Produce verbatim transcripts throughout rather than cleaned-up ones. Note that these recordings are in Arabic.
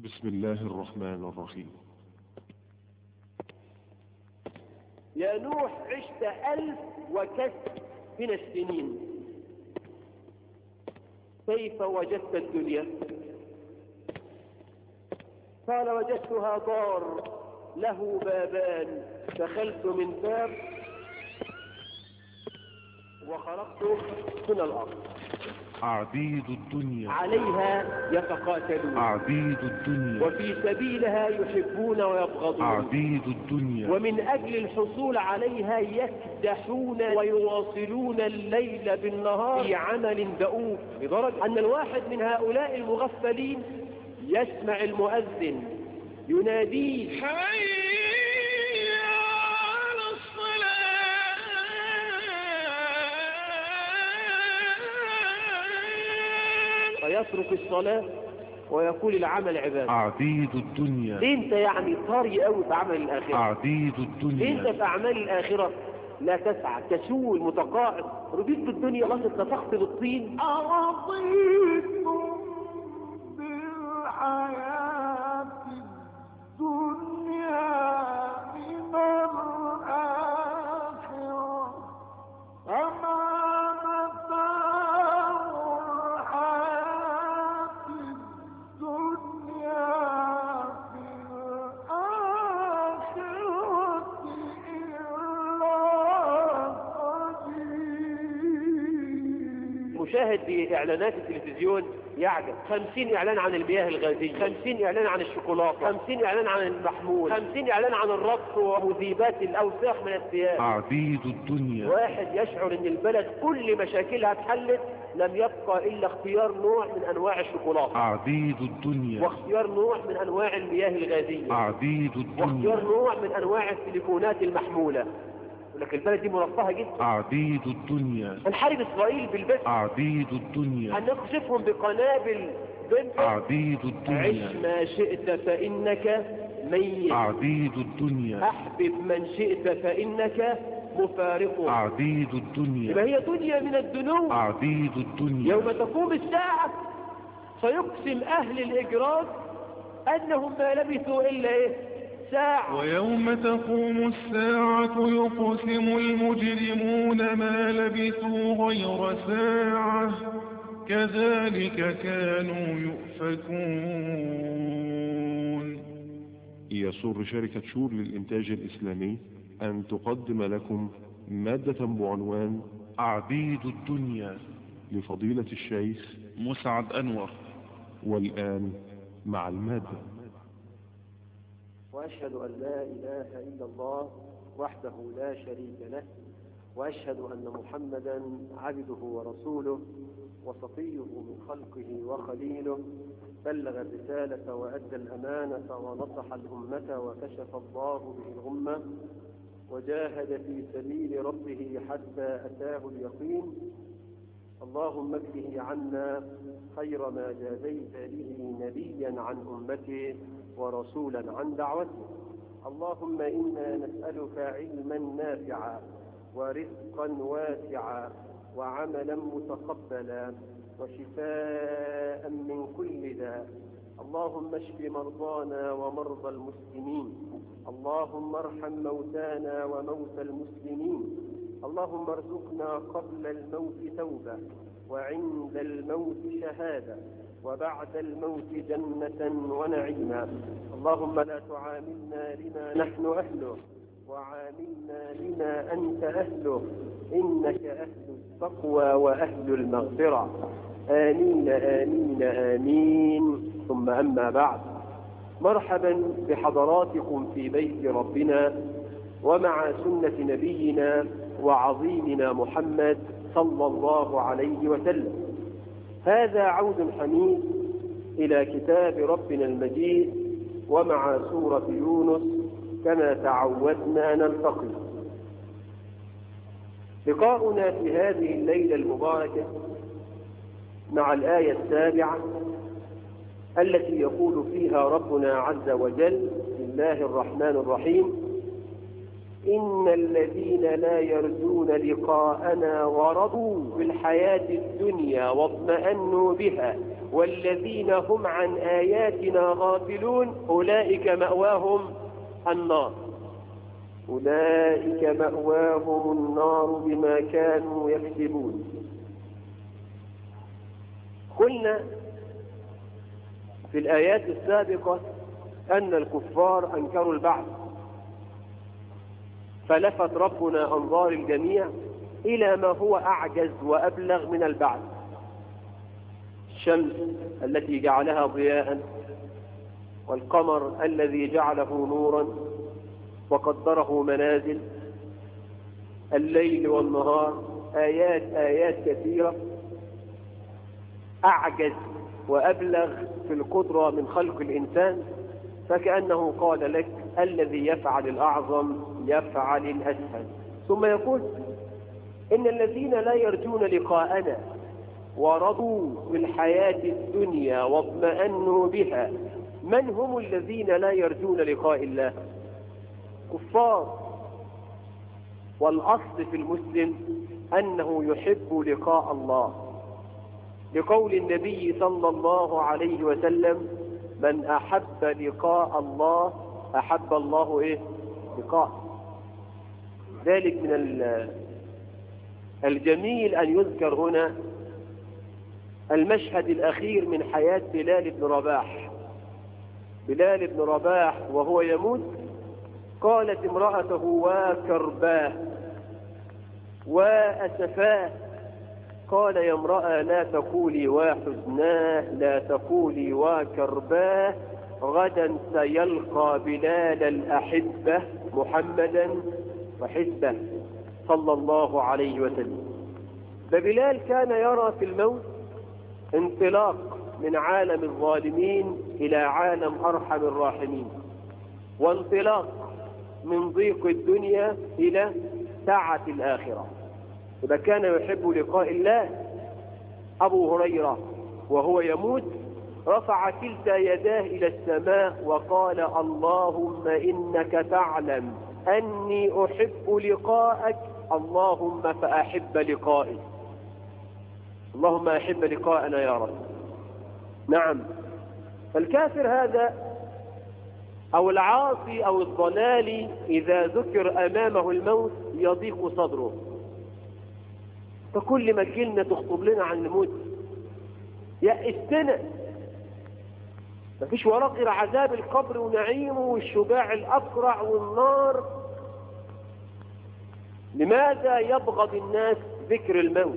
بسم الله الرحمن الرحيم. يا نوح عشت ألف وكسر من السنين، كيف وجدت الدنيا؟ قال وجدتها دار له بابان، دخلت من باب وخرجت من الأرض. عبيد الدنيا عليها يتقاتلون، عبيد الدنيا وفي سبيلها يحبون ويبغضون، عبيد الدنيا، ومن أجل الحصول عليها يكدحون ويواصلون الليل بالنهار في عمل دؤوب، لدرجة أن الواحد من هؤلاء المغفلين يسمع المؤذن يناديه فيترك الصلاة ويقول العمل عبادة. عبيد الدنيا، انت يعني طاري قوي في عمل الآخرة، عبيد الدنيا، انت في أعمال الآخرة لا تسعى، كسول متقاعد، رضيت بالدنيا خلاص اتفقت بالطين. أرضيتم بالحياة الدنيا من الآخرة فما متاع الحياة الدنيا في الآخرة إلا قليل. مشاهد لإعلانات التلفزيون يعجب، خمسين إعلان عن المياه الغازية، خمسين إعلان عن الشوكولاتة، خمسين إعلان عن المحمول، خمسين إعلان عن الربط ومذيبات الأوساخ من الثياب. عبيد الدنيا، واحد يشعر ان البلد كل مشاكلها اتحلت، لم يبقى الا اختيار نوع من انواع الشوكولاتة، عبيد الدنيا، واختيار نوع من انواع المياه الغازية، عبيد واختيار الدنيا، نوع من انواع التليفونات المحمولة. لكن البلد دي مرفهة جدا. عبيد الدنيا، هنحارب اسرائيل بالبث، عبيد الدنيا، هنقذفهم بقنابل بنفع. عبيد عش الدنيا، ما شئت فانك ميت، عبيد الدنيا، احبب من شئت فانك مفارقه. عبيد الدنيا، يبقى هي دنيا من الدنو. عبيد الدنيا، يوم تقوم الساعة فيقسم أهل الإجرام أنهم ما لبثوا إلا إيه؟ ساعة. ويوم تقوم الساعة يقسم المجرمون ما لبثوا غير ساعة كذلك كانوا يؤفكون. يسر شركة شور للإنتاج الإسلامي أن تقدم لكم مادة بعنوان عبيد الدنيا لفضيلة الشيخ مسعد أنور. والآن مع المادة. وأشهد أن لا إله إلا الله وحده لا شريك له، وأشهد أن محمدا عبده ورسوله وصفيه من خلقه وخليله، بلغ الرسالة وأدى الأمانة ونصح الأمة وكشف الله به الغمة، وجاهد في سبيل ربه حتى أتاه اليقين. اللهم اكفه عنا خير ما جازيت به نبيا عن أمته ورسولا عن دعوته. اللهم إنا نسألك علما نافعا ورزقا واسعا وعملا متقبلا وشفاء من كل داء. اللهم اشف مرضانا ومرضى المسلمين، اللهم ارحم موتانا وموتى المسلمين، اللهم ارزقنا قبل الموت توبة وعند الموت شهادة وبعد الموت جنة ونعيما. اللهم لا تعاملنا لما نحن أهله وعاملنا لما أنت أهله، إنك أهل التقوى وأهل المغفرة. آمين آمين آمين. ثم أما بعد، مرحبا بحضراتكم في بيت ربنا ومع سنة نبينا وعظيمنا محمد صلى الله عليه وسلم. هذا عود حميد إلى كتاب ربنا المجيد ومع سورة يونس كما تعودنا نلتقي. لقاؤنا في هذه الليلة المباركة مع الآية السابعة التي يقول فيها ربنا عز وجل: بسم الله الرحمن الرحيم: إن الذين لا يرجون لقاءنا ورضوا بالحياة الدنيا واطمأنوا بها والذين هم عن آياتنا غافلون أولئك مأواهم النار أولئك مأواهم النار بما كانوا يكسبون. قلنا في الآيات السابقة أن الكفار أنكروا البعث، فلفت ربنا أنظار الجميع إلى ما هو أعجز وأبلغ من البعث. الشمس التي جعلها ضياء، والقمر الذي جعله نورا وقدره منازل، الليل والنهار، آيات آيات كثيرة أعجز وأبلغ في القدرة من خلق الإنسان، فكأنه قال لك الذي يفعل الأعظم يفعل الأسهل. ثم يقول إن الذين لا يرجون لقاءنا ورضوا بالحياة الدنيا واطمأنوا بها، من هم الذين لا يرجون لقاء الله؟ كفار. والأصل في المسلم أنه يحب لقاء الله، لقول النبي صلى الله عليه وسلم من أحب لقاء الله أحب الله إيه؟ لقاء. ذلك من الجميل أن يذكر هنا المشهد الأخير من حياة بلال بن رباح. بلال بن رباح وهو يموت قالت امرأته وكرباه وأسفاه، قال يا امرأة لا تقولي وحزناه، لا تقولي وكرباه، غدا سيلقى بلال الأحبة محمدا وحزبه صلى الله عليه وسلم. فبلال كان يرى في الموت انطلاق من عالم الظالمين إلى عالم أرحم الراحمين، وانطلاق من ضيق الدنيا إلى سعة الآخرة. إذا كان يحب لقاء الله. أبو هريرة وهو يموت رفع كلتا يداه إلى السماء وقال اللهم إنك تعلم أني أحب لقاءك، اللهم فأحب لقائي. اللهم أحب لقاءنا يا رب. نعم. فالكافر هذا أو العاصي أو الضلال إذا ذكر أمامه الموت يضيق صدره، فكل ما تجيلنا تخطب لنا عن الموت يأستنا، مفيش وراء غير عذاب القبر ونعيمه والشجاع الأقرع والنار. لماذا يبغض الناس ذكر الموت؟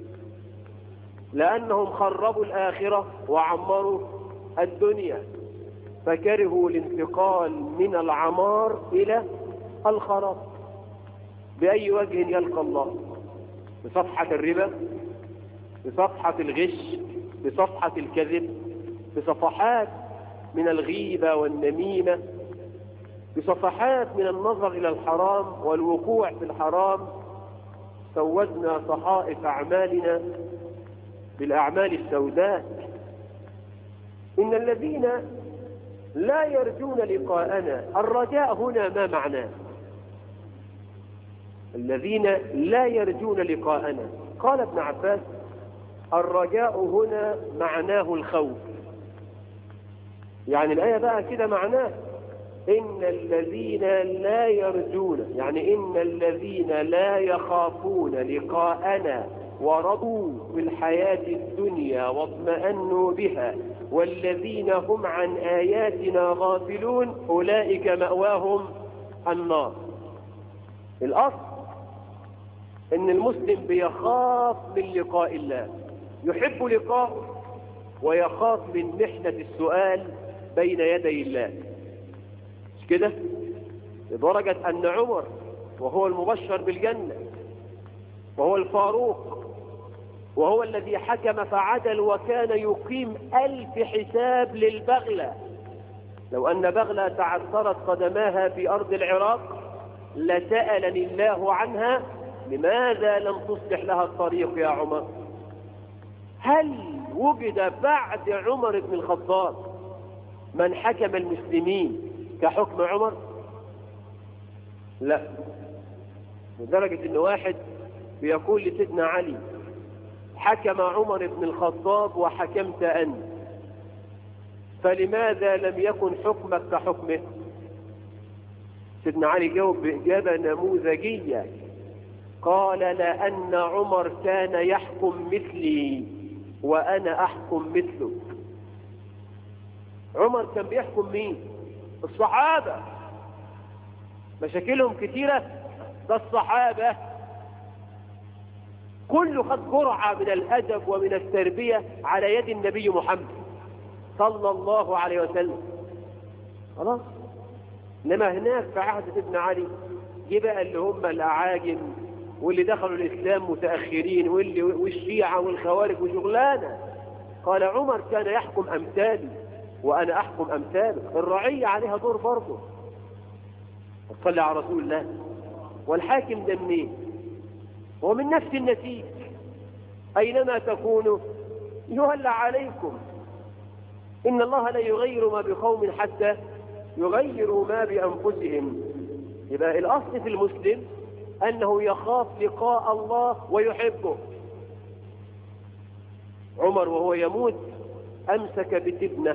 لأنهم خربوا الآخرة وعمروا الدنيا، فكرهوا الانتقال من العمار إلى الخراب. بأي وجه يلقى الله؟ بصفحة الربا، بصفحة الغش، بصفحة الكذب، بصفحات من الغيبة والنميمة، بصفحات من النظر إلى الحرام والوقوع في الحرام. سودنا صحائف أعمالنا بالأعمال السوداء. إن الذين لا يرجون لقاءنا، الرجاء هنا ما معناه؟ الذين لا يرجون لقاءنا، قال ابن عباس الرجاء هنا معناه الخوف. يعني الآية بقى كده معناه إن الذين لا يرجون، يعني إن الذين لا يخافون لقاءنا ورضوا بالحياة الدنيا واطمأنوا بها والذين هم عن آياتنا غافلون أولئك مأواهم النار. الأصل إن المسلم بيخاف من لقاء الله، يحب لقاءه ويخاف من محنة السؤال بين يدي الله. مش كده؟ لدرجة أن عمر وهو المبشر بالجنة وهو الفاروق وهو الذي حكم فعدل وكان يقيم ألف حساب للبغلة، لو أن بغلة تعثرت قدماها في أرض العراق لسألني الله عنها لماذا لم تصلح لها الطريق يا عمر؟ هل وجد بعد عمر بن الخطاب من حكم المسلمين كحكم عمر؟ لا. لدرجة ان واحد بيقول لسيدنا علي حكم عمر بن الخطاب وحكمت أنت، فلماذا لم يكن حكمك كحكمه؟ سيدنا علي جاوب بإجابة نموذجية، قال لأن عمر كان يحكم مثلي وأنا أحكم مثله. عمر كان بيحكم مين؟ الصحابة. مشاكلهم كثيرة، ده الصحابة كله خد جرعة من الأدب ومن التربية على يد النبي محمد صلى الله عليه وسلم. خلاص. إنما هناك في عهد سيدنا علي جه بقى اللي هم الأعاجم واللي دخلوا الإسلام متأخرين واللي والشيعة والخوارج وشغلانة. قال عمر كان يحكم أمثالي وأنا أحكم أمثاله. الرعية عليها دور برضه. صلى على رسول الله. والحاكم ده منين؟ هو من نفس النسيج، أينما تكونوا يولى عليكم. إن الله لا يغير ما بقوم حتى يغيروا ما بأنفسهم. يبقى الأصل في المسلم أنه يخاف لقاء الله ويحبه. عمر وهو يموت أمسك بتبنه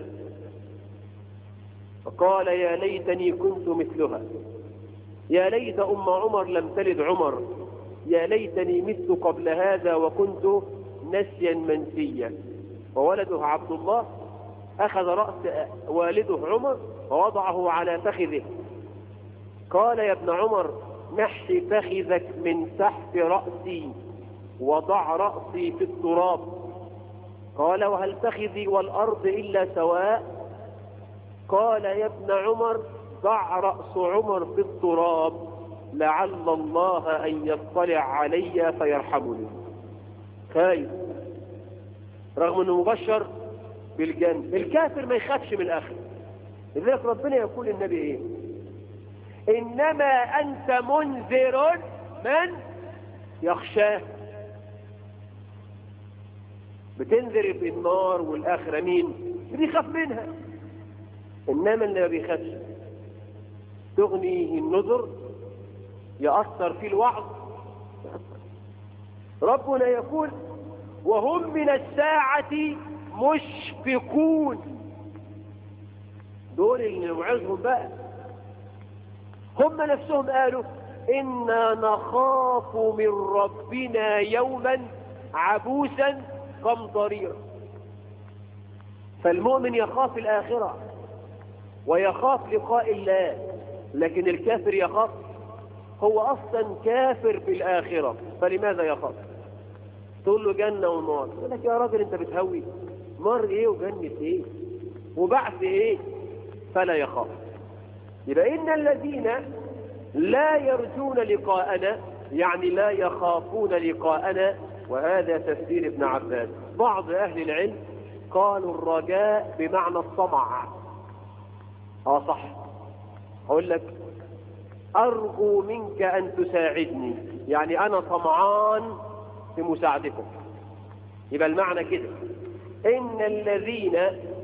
فقال يا ليتني كنت مثلها، يا ليت أم عمر لم تلد عمر، يا ليتني مت قبل هذا وكنت نسيا منسيا. وولده عبد الله أخذ رأس والده عمر ووضعه على فخذه، قال يا ابن عمر نحي فخذك من تحت رأسي وضع رأسي في التراب. قال وهل فخذي والأرض إلا سواء؟ قال يا ابن عمر ضع رأس عمر في التراب لعل الله أن يطلع علي فيرحمني. خايف رغم أنه مبشر بالجنة. الكافر ما يخافش من الآخر. لذلك ربنا يقول للنبي إيه؟ إنما أنت منذر من يخشاه. بتنذر بالنار والآخرة مين؟ بيخاف منها. إنما اللي ما بيخافش تغنيه النذر، يأثر في الوعظ. ربنا يقول وهم من الساعة مشفقون. دول اللي نوعظهم بقى. هم نفسهم قالوا إنا نخاف من ربنا يوما عبوسا قمطريرا. فالمؤمن يخاف الآخرة ويخاف لقاء الله، لكن الكافر يخاف، هو أصلا كافر بالآخرة، فلماذا يخاف؟ تقول له جنة ونار، يقول لك يا راجل انت بتهوي، نار ايه وجنة ايه وبعث ايه؟ فلا يخاف. يبقى إن الذين لا يرجون لقاءنا يعني لا يخافون لقاءنا، وهذا تفسير ابن عباس. بعض أهل العلم قالوا الرجاء بمعنى الطمع. اه صح. أقول لك أرجو منك أن تساعدني، يعني أنا طمعان في مساعدتك. يبقى المعنى كده إن الذين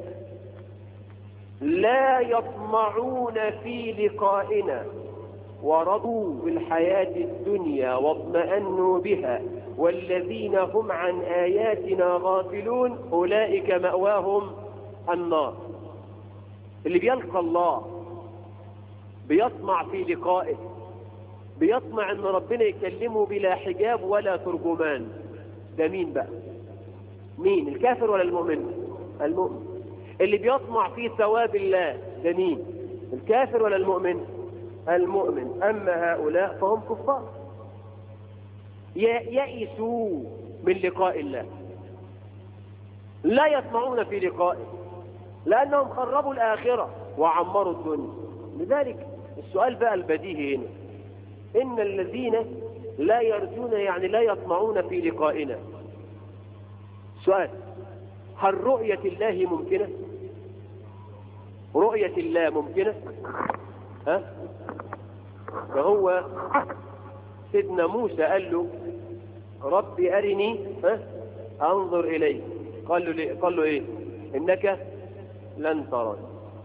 لا يطمعون في لقائنا ورضوا بالحياة الدنيا واطمأنوا بها والذين هم عن آياتنا غافلون أولئك مأواهم النار. اللي بيلقى الله بيطمع في لقائه، بيطمع ان ربنا يكلمه بلا حجاب ولا ترجمان، ده مين بقى؟ مين؟ الكافر ولا المؤمن؟ المؤمن. اللي بيطمع في ثواب الله ده مين؟ الكافر ولا المؤمن؟ المؤمن. أما هؤلاء فهم كفار يئسوا من لقاء الله، لا يطمعون في لقائه لأنهم خربوا الآخرة وعمروا الدنيا. لذلك السؤال بقى البديهي هنا، إن الذين لا يرجون يعني لا يطمعون في لقائنا. سؤال، هل رؤية الله ممكنة؟ رؤية الله ممكنة؟ ها؟ فهو سيدنا موسى قال له ربي أرني ها أنظر إليه، قال له ليه؟ قال له إيه؟ إنك لن تراني.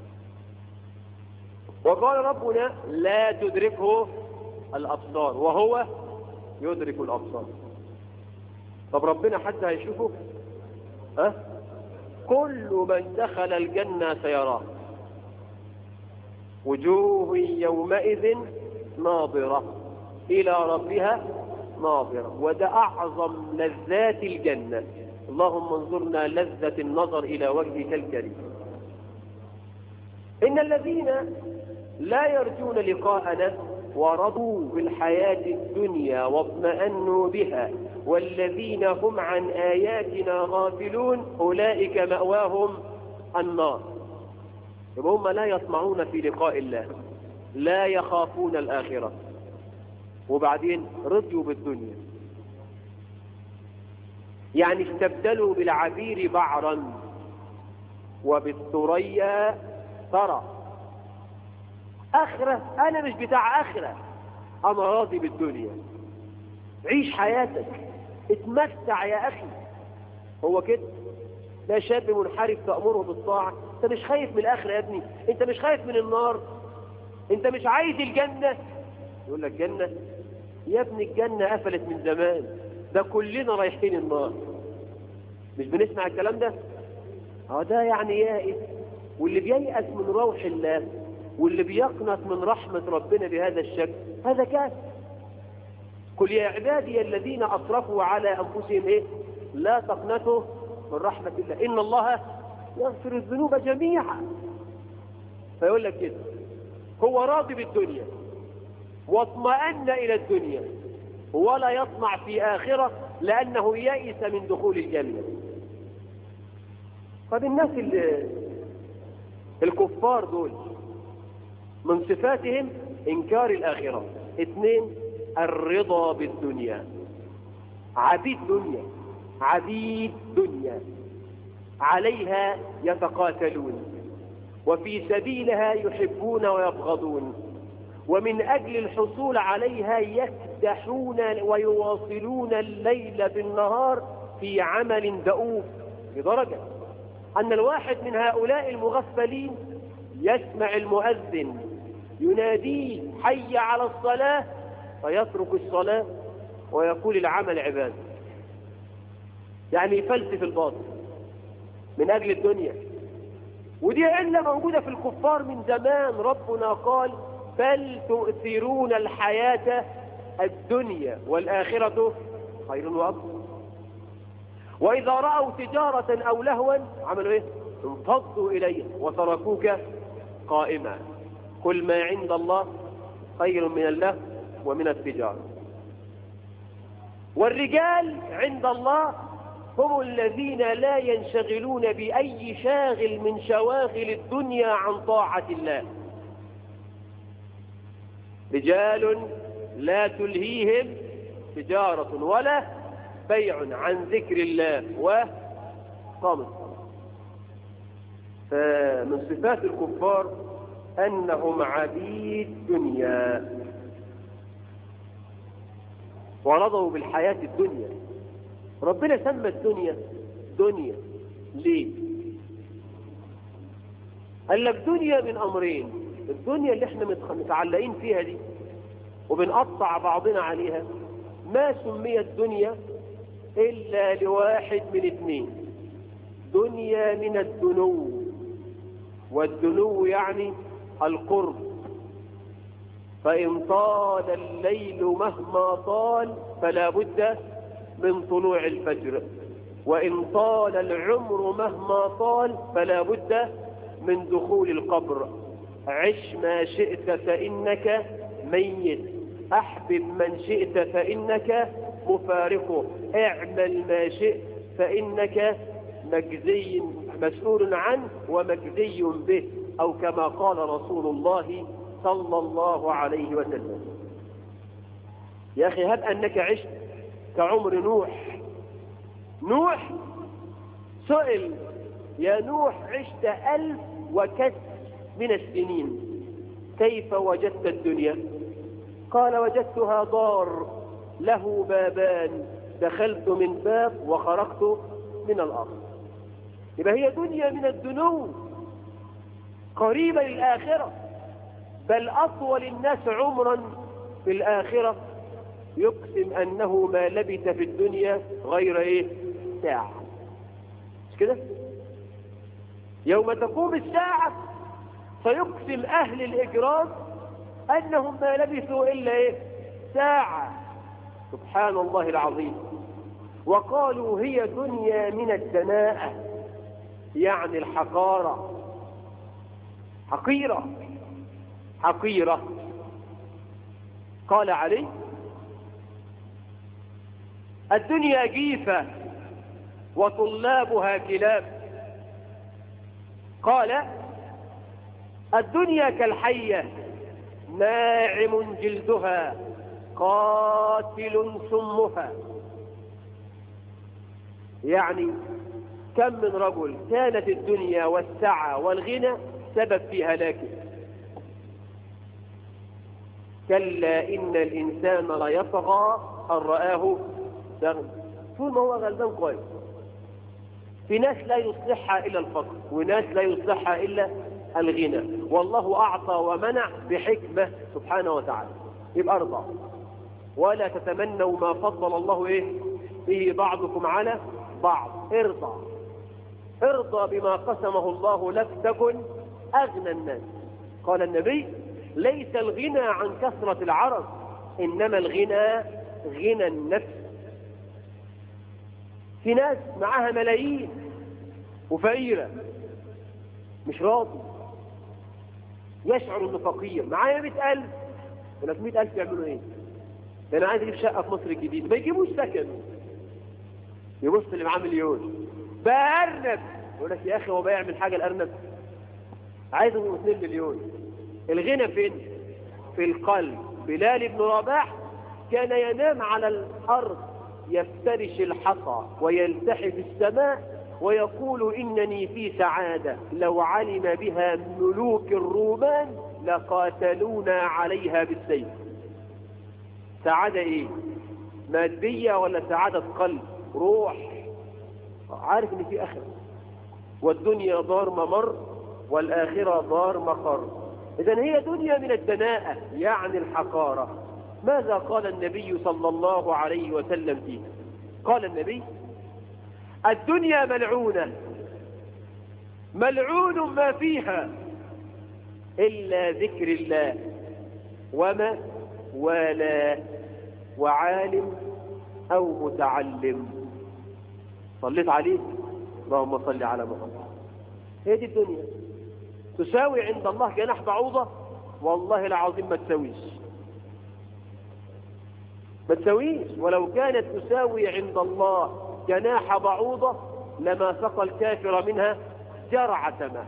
وقال ربنا لا تدركه الأبصار وهو يدرك الأبصار. طب ربنا حتى هيشوفه؟ ها؟ أه؟ كل من دخل الجنة سيراه. وجوه يومئذ ناظرة إلى ربها ناظرة. وده أعظم لذات الجنة. اللهم انظرنا لذة النظر إلى وجهك الكريم. إن الذين لا يرجون لقاءنا ورضوا بالحياة الدنيا واطمأنوا بها والذين هم عن آياتنا غافلون أولئك مأواهم النار. يبقى هم لا يطمعون في لقاء الله، لا يخافون الآخرة، وبعدين رضيوا بالدنيا. يعني استبدلوا بالعبير بعرا وبالثريا ثرى. آخرة، أنا مش بتاع آخرة، أنا راضي بالدنيا. عيش حياتك، اتمتع يا أخي. هو كده. لا شاب منحرف تأمره بالطاعة. أنت مش خايف من الآخرة يا ابني؟ أنت مش خايف من النار؟ أنت مش عايز الجنة؟ يقول لك جنة يا ابني، الجنة قفلت من زمان، ده كلنا رايحين النار. مش بنسمع الكلام ده؟ اه ده يعني يائس. واللي بييأس من روح الله واللي بيقنط من رحمة ربنا بهذا الشكل هذا كافر. قل يا عبادي الذين أسرفوا على أنفسهم إيه؟ لا تقنطوا من رحمة الله إن الله يغفر الذنوب جميعا. فيقول لك كده، هو راضي بالدنيا واطمأن إلى الدنيا ولا يطمع في آخرة لأنه يئس من دخول الجنة. طب الناس اللي الكفار دول من صفاتهم إنكار الآخرة. اثنين، الرضا بالدنيا. عبيد دنيا، عبيد دنيا، عليها يتقاتلون وفي سبيلها يحبون ويبغضون، ومن أجل الحصول عليها يكدحون ويواصلون الليل بالنهار في عمل دؤوب، لدرجة أن الواحد من هؤلاء المغفلين يسمع المؤذن يناديه حي على الصلاة فيترك الصلاة ويقول العمل عبادة. يعني يفلسف الباطل من أجل الدنيا. ودي علة موجودة في الكفار من زمان. ربنا قال بل تؤثرون الحياة الدنيا والآخرة خير وأبقى. وإذا رأوا تجارة أو لهوا عملوا إيه؟ انفضوا إليه وتركوك قائما. كل ما عند الله خير من الله ومن التجارة. والرجال عند الله هم الذين لا ينشغلون بأي شاغل من شواغل الدنيا عن طاعة الله. رجال لا تلهيهم تجارة ولا بيع عن ذكر الله وقام الصلاة. فمن صفات الكفار أنهم عبيد دنيا ورضوا بالحياة الدنيا. ربنا سمى الدنيا دنيا ليه؟ قال لك دنيا من أمرين. الدنيا اللي احنا متعلقين فيها دي وبنقطع بعضنا عليها ما سميت دنيا إلا لواحد من اثنين. دنيا من الدنو، والدنو يعني القرب. فإن طال الليل مهما طال فلا بد من طلوع الفجر، وإن طال العمر مهما طال فلا بد من دخول القبر. عش ما شئت فإنك ميت، أحبب من شئت فإنك مفارقه، اعمل ما شئت فإنك مجزي مسؤول عنه ومجزي به، أو كما قال رسول الله صلى الله عليه وسلم. يا أخي هب أنك عشت كعمر نوح. نوح سئل يا نوح عشت ألف وكسر من السنين كيف وجدت الدنيا؟ قال وجدتها دار له بابان، دخلت من باب وخرجت من الأرض. يبقى هي دنيا من الدنو قريبة للآخرة، بل أطول الناس عمرا في الآخرة يقسم أنه ما لبث في الدنيا غير إيه؟ ساعة. مش كده؟ يوم تقوم الساعة فيقسم أهل الإجرام أنهم ما لبثوا إلا إيه؟ ساعة. سبحان الله العظيم. وقالوا هي دنيا من الدناءة، يعني الحقارة، حقيرة حقيرة. قال علي الدنيا جيفة وطلابها كلاب. قال الدنيا كالحية ناعم جلدها قاتل سمها. يعني كم من رجل كانت الدنيا والسعة والغنى سبب في هلاكه. كلا إن الإنسان ليطغى أن رآه استغنى. طول ما هو غلبان كويس. في ناس لا يصلحها إلا الفقر، وناس لا يصلحها إلا الغنى، والله أعطى ومنع بحكمة سبحانه وتعالى. يبقى ارضى ولا تتمنوا ما فضل الله إيه به بعضكم على بعض. ارضى ارضى بما قسمه الله لك تكن أغنى الناس. قال النبي ليس الغنى عن كثرة العرض، إنما الغنى غنى النفس. في ناس معها ملايين وفقيرة مش راضي، يشعر انه فقير. معايا مئة ألف، ولا مئة ألف يعملوا ايه؟ ده انا عايز اجيب شقة في مصر الجديدة، ما يجيبوش سكن. يبص اللي معاه مليون بقى أرنب، يقول لك يا اخي هو بقى يعمل حاجة الأرنب؟ عايز انه اثنين مليون. الغنى فين؟ في القلب. بلال بن رباح كان ينام على الأرض يفترش الحصى ويلتحي في السماء ويقول إنني في سعادة لو علم بها ملوك الرومان لقاتلونا عليها بالسيف. سعادة ايه؟ مادية ولا سعادة قلب؟ روح. عارف ان في آخرة، والدنيا دار ممر والآخرة دار مقر. إذن هي دنيا من الدناءة يعني الحقارة. ماذا قال النبي صلى الله عليه وسلم فيه؟ قال النبي الدنيا ملعونة ملعون ما فيها إلا ذكر الله وما ولا وعالم أو متعلم. صليت عليه اللهم صل على محمد. هي دي الدنيا. تساوي عند الله جناح بعوضة؟ والله العظيم ما تساويش، ما تساويش. ولو كانت تساوي عند الله جناح بعوضة لما سقى الكافر منها جرعة ماء.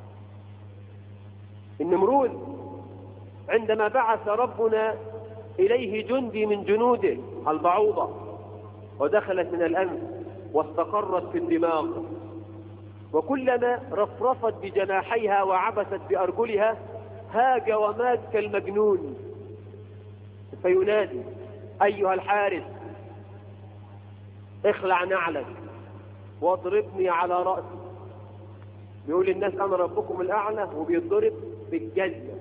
النمرود عندما بعث ربنا إليه جندي من جنوده البعوضة ودخلت من الأنف واستقرت في الدماغ، وكلما رفرفت بجناحيها وعبست بأرجلها هاج ومات كالمجنون، فينادي أيها الحارس اخلع نعلك واضربني على رأسي. بيقول الناس أنا ربكم الأعلى وبيضرب بالجزمة.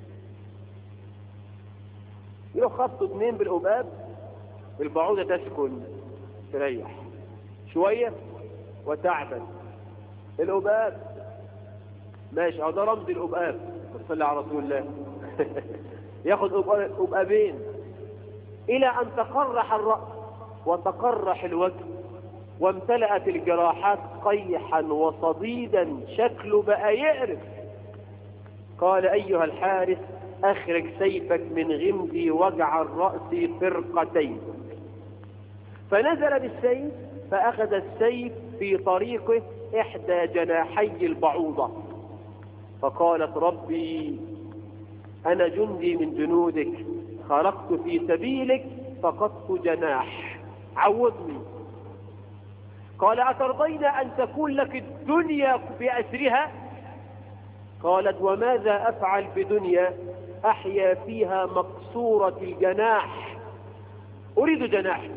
يروح خبطوا اثنين بالأباب، البعوضة تسكن تريح شوية وتعبد. الأباب ماشي، ده رمز الأباب، صلى على رسول الله. ياخد أبابين إلى أن تقرح الرأس وتقرح الوجه وامتلأت الجراحات قيحا وصديدا، شكله بقى يعرف. قال أيها الحارس أخرج سيفك من غمدي وجع الرأس فرقتين. فنزل بالسيف فأخذ السيف في طريقه إحدى جناحي البعوضة، فقالت ربي أنا جندي من جنودك خرجت في سبيلك فقدت جناح عوضني. قال أترضين أن تكون لك الدنيا بأسرها؟ قالت وماذا أفعل بدنيا أحيا فيها مقصورة الجناح؟ أريد جناح.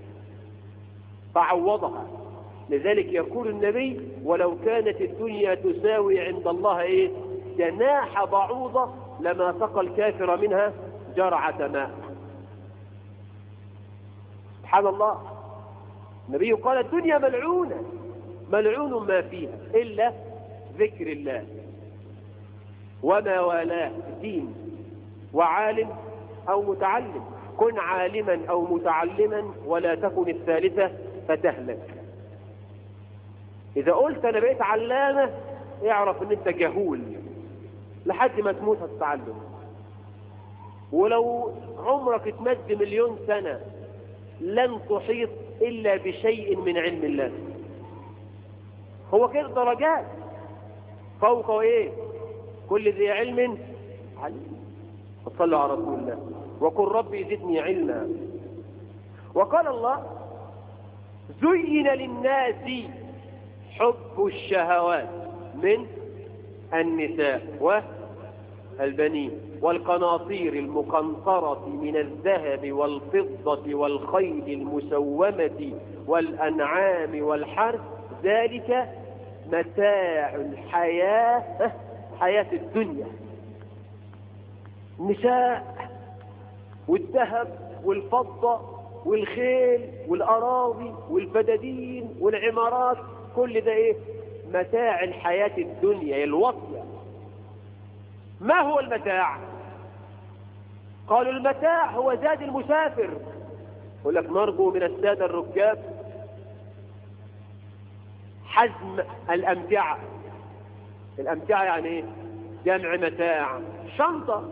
فعوضها. لذلك يقول النبي ولو كانت الدنيا تساوي عند الله إيه؟ جناح بعوضة لما سقى الكافر منها جرعة ماء. سبحان الله. النبي قال الدنيا ملعونة ملعون ما فيها إلا ذكر الله وما والاه دين وعالم أو متعلم. كن عالما أو متعلما ولا تكن الثالثة فتهلك. إذا قلت أنا بقيت علامة اعرف أن أنت جهول لحد ما تموت هتتعلم. ولو عمرك اتمد مليون سنة لن تحيط إلا بشيء من علم الله. هو كده درجات فوق ايه كل ذي علم عليم. صلوا على رسول الله. وقل ربي زدني علما. وقال الله زين للناس حب الشهوات من النساء والبنين والقناطير المقنطرة من الذهب والفضة والخيل المسومة والأنعام والحرث ذلك متاع الحياة حياة الدنيا. النساء والذهب والفضة والخيل والأراضي والفدادين والعمارات كل ده ايه متاع الحياة الدنيا الواطية. ما هو المتاع؟ قالوا المتاع هو زاد المسافر. يقول لك نرجو من السادة الركاب حزم الأمتعة. الأمتعة يعني ايه؟ جمع متاع شنطة.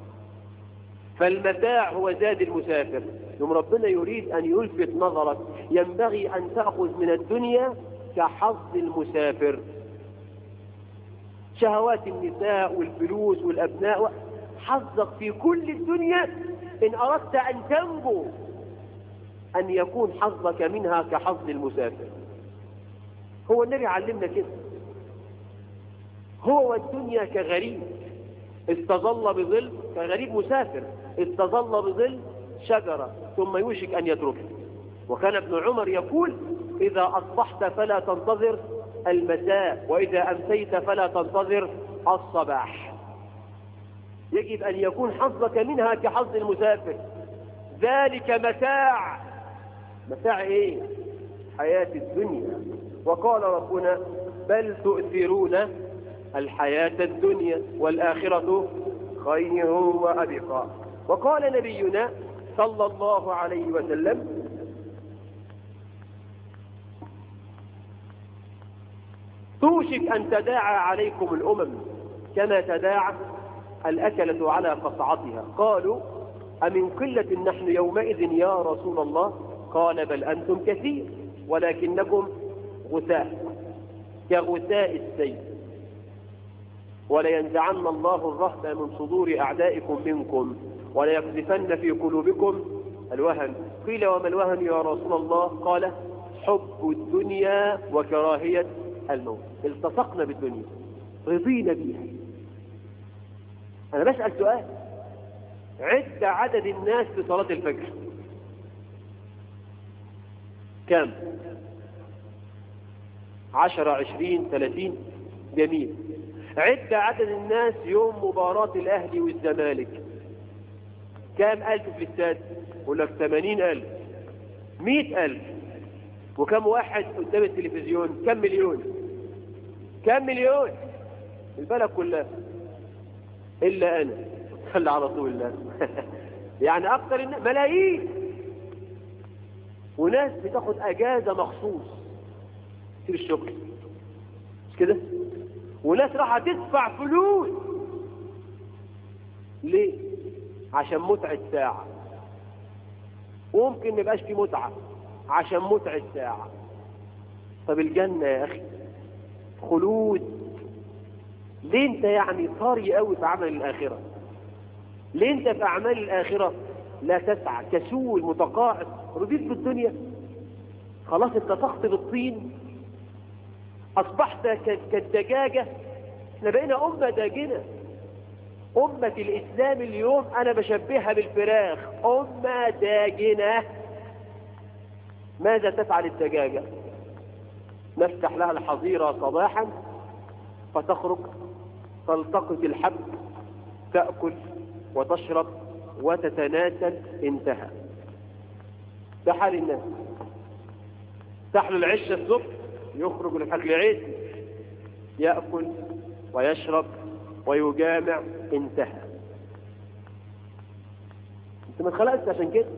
فالمتاع هو زاد المسافر. يوم ربنا يريد أن يلفت نظرك ينبغي أن تأخذ من الدنيا كحظ المسافر. شهوات النساء والفلوس والأبناء حظك في كل الدنيا إن أردت أن تنجو أن يكون حظك منها كحظ المسافر. هو النبي علمنا كده. هو الدنيا كغريب استظل بظل كغريب مسافر استظل بظل شجرة ثم يوشك أن يتركه. وكان ابن عمر يقول إذا أصبحت فلا تنتظر المساء وإذا أمسيت فلا تنتظر الصباح. يجب أن يكون حظك منها كحظ المسافر. ذلك متاع. متاع إيه؟ حياة الدنيا. وقال ربنا بل تؤثرون الحياة الدنيا والآخرة خير وأبقى. وقال نبينا صلى الله عليه وسلم توشك أن تداعى عليكم الأمم كما تداعى الأكلة على قصعتها. قالوا أمن قلة نحن يومئذ يا رسول الله؟ قال بل أنتم كثير ولكنكم غثاء كغثاء السيل ولينزعن الله الرهب من صدور أعدائكم منكم وليقذفن في قلوبكم الوهن. قيل وما الوهن يا رسول الله؟ قال حب الدنيا وكراهية الموت. التصقنا بالدنيا رضينا بيها. أنا بسأل سؤال عد عدد الناس في صلاة الفجر كم؟ عشرة عشرين ثلاثين؟ جميل. عد عدد الناس يوم مباراة الأهلي والزمالك كم ألف في الاستاد؟ يقول لك ثمانين ألف مئة ألف. وكم واحد قدام التلفزيون؟ كم مليون؟ كم مليون؟ البلد كلها إلا أنا صلى على رسول الله. يعني أكثر الناس ملايين. وناس بتاخد أجازة مخصوص في الشغل مش كده؟ وناس راح تدفع فلوس ليه؟ عشان متعة ساعة. وممكن ما يبقاش في متعة عشان متعة ساعة. طب الجنة يا أخي خلود. ليه انت يعني طاري قوي في عمل الآخرة؟ ليه انت في أعمال الآخرة لا تسعى كسول متقاعد؟ رضيت بالدنيا خلاص اتفقت بالطين أصبحت كالدجاجة. احنا بقينا أمة داجنة. أمة الإسلام اليوم أنا بشبهها بالفراخ أمة داجنة. ماذا تفعل الدجاجة؟ نفتح لها الحظيرة صباحا فتخرج تلتقط الحب تأكل وتشرب وتتناسل انتهى. ده حال الناس. تحلو العشة الصبح يخرج للأكل عيد، يأكل ويشرب ويجامع، انتهى. انت ما اتخلقتش عشان كده،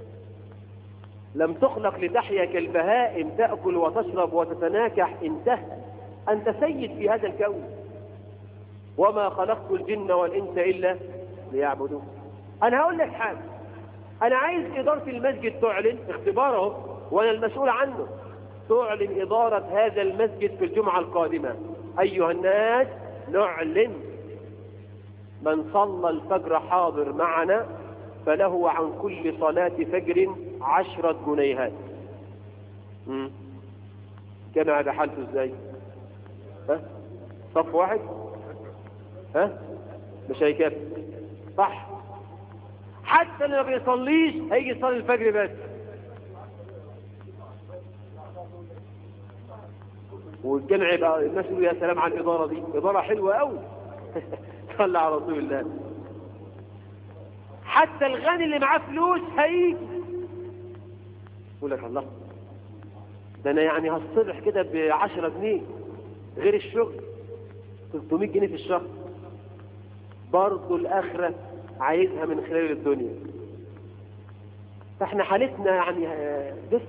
لم تخلق لتحيا كالبهائم تأكل وتشرب وتتناكح، انتهى. أنت سيد في هذا الكون. وما خلقت الجن والإنس إلا ليعبدون. أنا هقول لك حاجة، أنا عايز إدارة المسجد تعلن اختباره وأنا المسؤول عنه، تعلن إدارة هذا المسجد في الجمعة القادمة: أيها الناس نعلن من صلى الفجر حاضر معنا فله عن كل صلاة فجر عشرة جنيهات. كان هذا حالته ازاي؟ ها؟ صف واحد؟ ها؟ مش هيكفي، صح؟ حتى اللي ما بيصليش هيجي يصلي الفجر بس، والجمع يبقى الناس يقولوا يا سلام على الإدارة دي، إدارة حلوة قوي. صلى على رسول الله. حتى الغني اللي معاه فلوس هيجي يقول لك الله، ده انا يعني هصبح كده بعشرة جنيه غير الشغل، ثلاثمائة جنيه في الشهر. برضه الآخرة عايزها من خلال الدنيا. فاحنا حالتنا يعني بس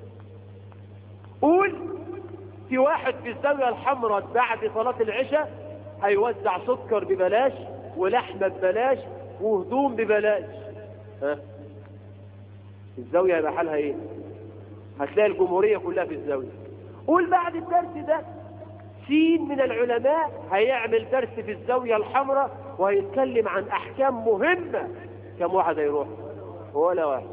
قول في واحد في الزاوية الحمراء بعد صلاة العشاء هيوزع سكر ببلاش ولحمة ببلاش وهدوم ببلاش. ها؟ الزاوية يبقى حالها ايه؟ هتلاقي الجمهورية كلها في الزاوية. قول بعد الدرس ده سين من العلماء هيعمل درس في الزاوية الحمراء وهيتكلم عن أحكام مهمة، كم واحد هيروح؟ ولا واحد.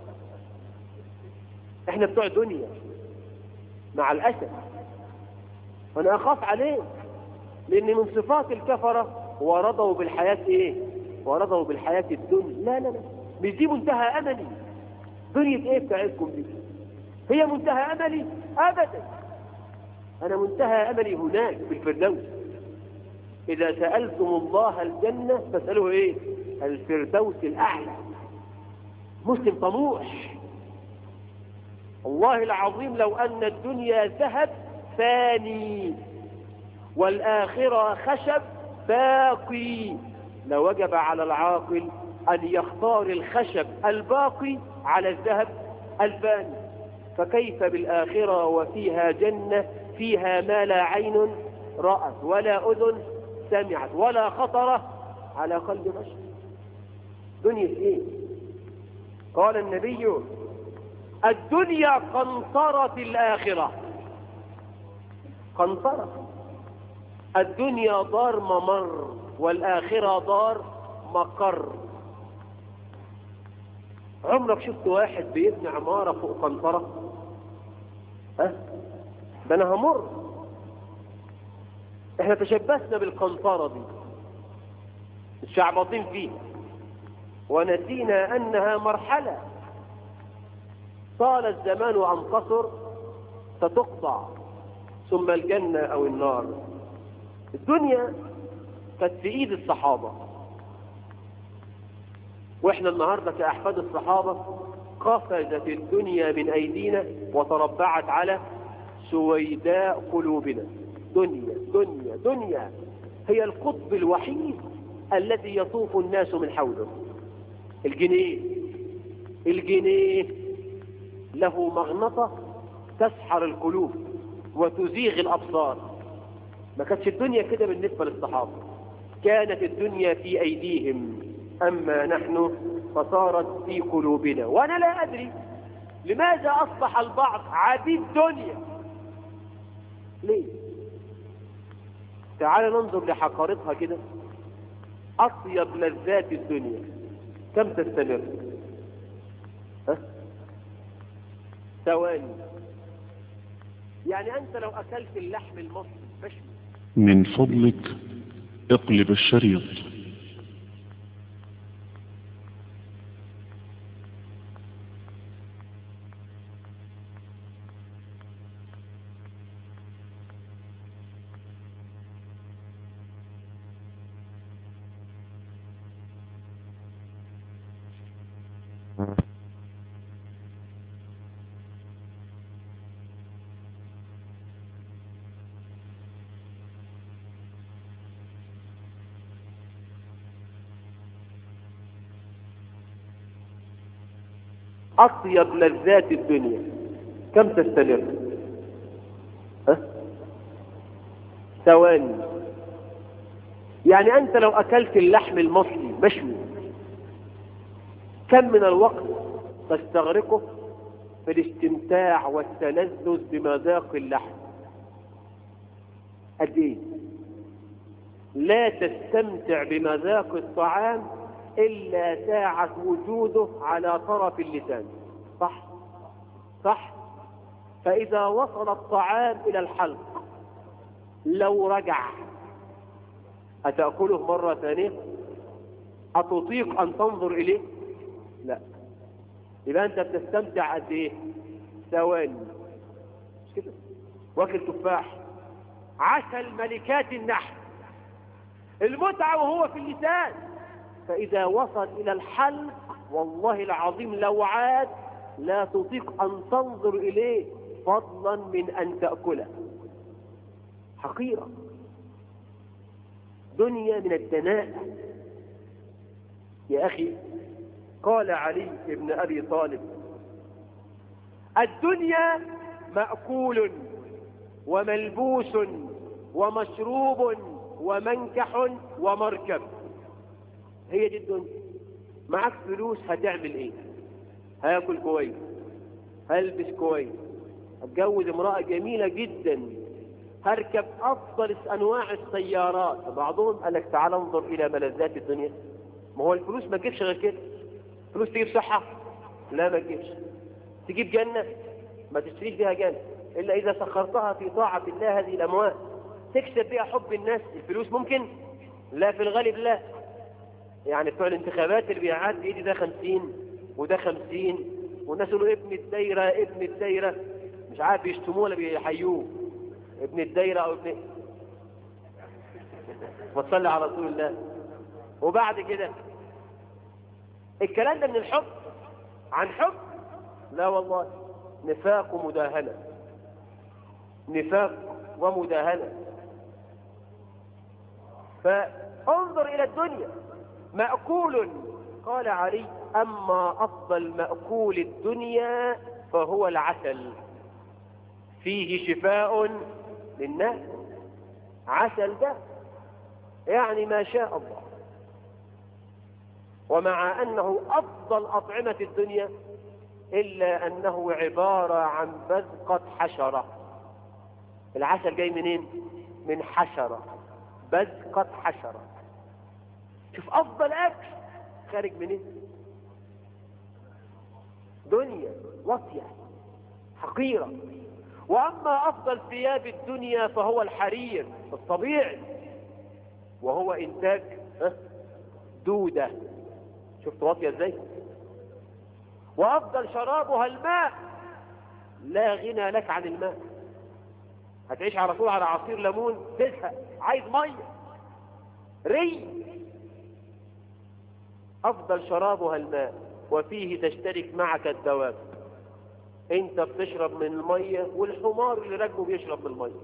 احنا بتوع دنيا مع الأسف، وانا أخاف عليه، لأن من صفات الكفرة ورضوا بالحياة ايه؟ ورضوا بالحياة الدنيا. لا لا لا، مش دي منتهى أملي. دنيا ايه بتاعتكم دي؟ هي منتهى أملي؟ أبدا. أنا منتهى أملي هناك في الفردوس. إذا سألتم الله الجنة فاسألوه إيه؟ الفردوس الأعلى. مسلم طموح. الله العظيم لو أن الدنيا ذهب فاني والآخرة خشب باقي لوجب على العاقل أن يختار الخشب الباقي على الذهب الفاني. فكيف بالآخرة وفيها جنة فيها ما لا عين رأت ولا أذن سمعت ولا خطر على قلب بشر. دنيا ايه؟ قال النبي الدنيا قنطرة الآخرة. قنطرة. الدنيا دار ممر والآخرة دار مقر. عمرك شفت واحد بيبني عمارة فوق قنطرة؟ ها؟ ده انا همر. احنا تشبثنا بالقنطرة دي، الشعبطين فيها، ونسينا انها مرحلة. طال الزمان أم قصر ستقطع، ثم الجنة او النار. الدنيا كانت في ايد الصحابة، واحنا النهاردة كأحفاد الصحابة قفزت الدنيا من ايدينا وتربعت على سويداء قلوبنا. دنيا دنيا دنيا هي القطب الوحيد الذي يطوف الناس من حوله. الجنيه الجنيه له مغنطة تسحر القلوب وتزيغ الأبصار. ما كانتش الدنيا كده بالنسبة للصحابة، كانت الدنيا في أيديهم، أما نحن فصارت في قلوبنا. وأنا لا أدري لماذا أصبح البعض عبيد دنيا. ليه؟ تعال ننظر لحقارتها كده. أطيب لذات الدنيا كم تستمر؟ ها؟ ثواني. يعني أنت لو أكلت اللحم المصري مشوي. من فضلك اقلب الشريط. أطيب لذات الدنيا كم تستمر؟ ها؟ ثواني. يعني أنت لو أكلت اللحم المصري مشوي كم من الوقت تستغرقه في الاستمتاع والتلذذ بمذاق اللحم؟ قد ايه؟ لا تستمتع بمذاق الطعام إلا ساعة وجوده على طرف اللسان. صح؟ صح؟ فإذا وصل الطعام إلى الحلق لو رجع أتأكله مرة ثانية؟ أتطيق أن تنظر إليه؟ لا. يبقى أنت بتستمتع قد إيه؟ ثواني. مش كده؟ واكل تفاح عسل ملكات النحل، المتعة وهو في اللسان، فإذا وصل إلى الحلق والله العظيم لو عاد لا تطيق أن تنظر إليه فضلا من أن تأكله. حقيرة، دنيا من الدناءة. يا أخي قال علي بن أبي طالب: الدنيا مأكول وملبوس ومشروب ومنكح ومركب. هي دي الدنيا. معك فلوس هتعمل ايه؟ هاكل كويس، هلبس كويس، هتجوز امرأة جميلة جدا، هركب افضل انواع السيارات. بعضهم قال لك تعال انظر الى ملذات الدنيا. ما هو الفلوس ما تجيبش غير كده. فلوس تجيب صحة؟ لا ما تجيبش. تجيب جنة؟ ما تشتريش بيها جنة الا اذا سخرتها في طاعة الله. هذه الاموال تكسب بيها حب الناس. الفلوس ممكن؟ لا، في الغالب لا. يعني بتوع الانتخابات اللي بيعاد ايدي ده خمسين وده خمسين والناس يقولوا ابن الدايرة ابن الدايرة، مش عارف بيشتموه ولا بيحيوه ابن الدايرة او ابن وتصلي على رسول الله. وبعد كده الكلام ده من الحب عن حب؟ لا والله، نفاق ومداهنة، نفاق ومداهنة. فانظر إلى الدنيا مأكول. قال علي: أما أفضل مأكول الدنيا فهو العسل، فيه شفاء للناس. عسل ده يعني ما شاء الله. ومع أنه أفضل أطعمة الدنيا إلا أنه عبارة عن بذقة حشرة. العسل جاي منين؟ من حشرة، بذقة حشرة. شوف أفضل أكل خارج منين؟ دنيا واطية حقيرة. وأما أفضل ثياب الدنيا فهو الحرير الطبيعي، وهو إنتاج دودة. شفت واطية إزاي؟ وأفضل شرابها الماء، لا غنى لك عن الماء. هتعيش على طول على عصير ليمون تزهق، عايز مية ري. أفضل شرابها الماء، وفيه تشترك معك الدواب. انت بتشرب من المية والحمار اللي راكبه بيشرب من المية.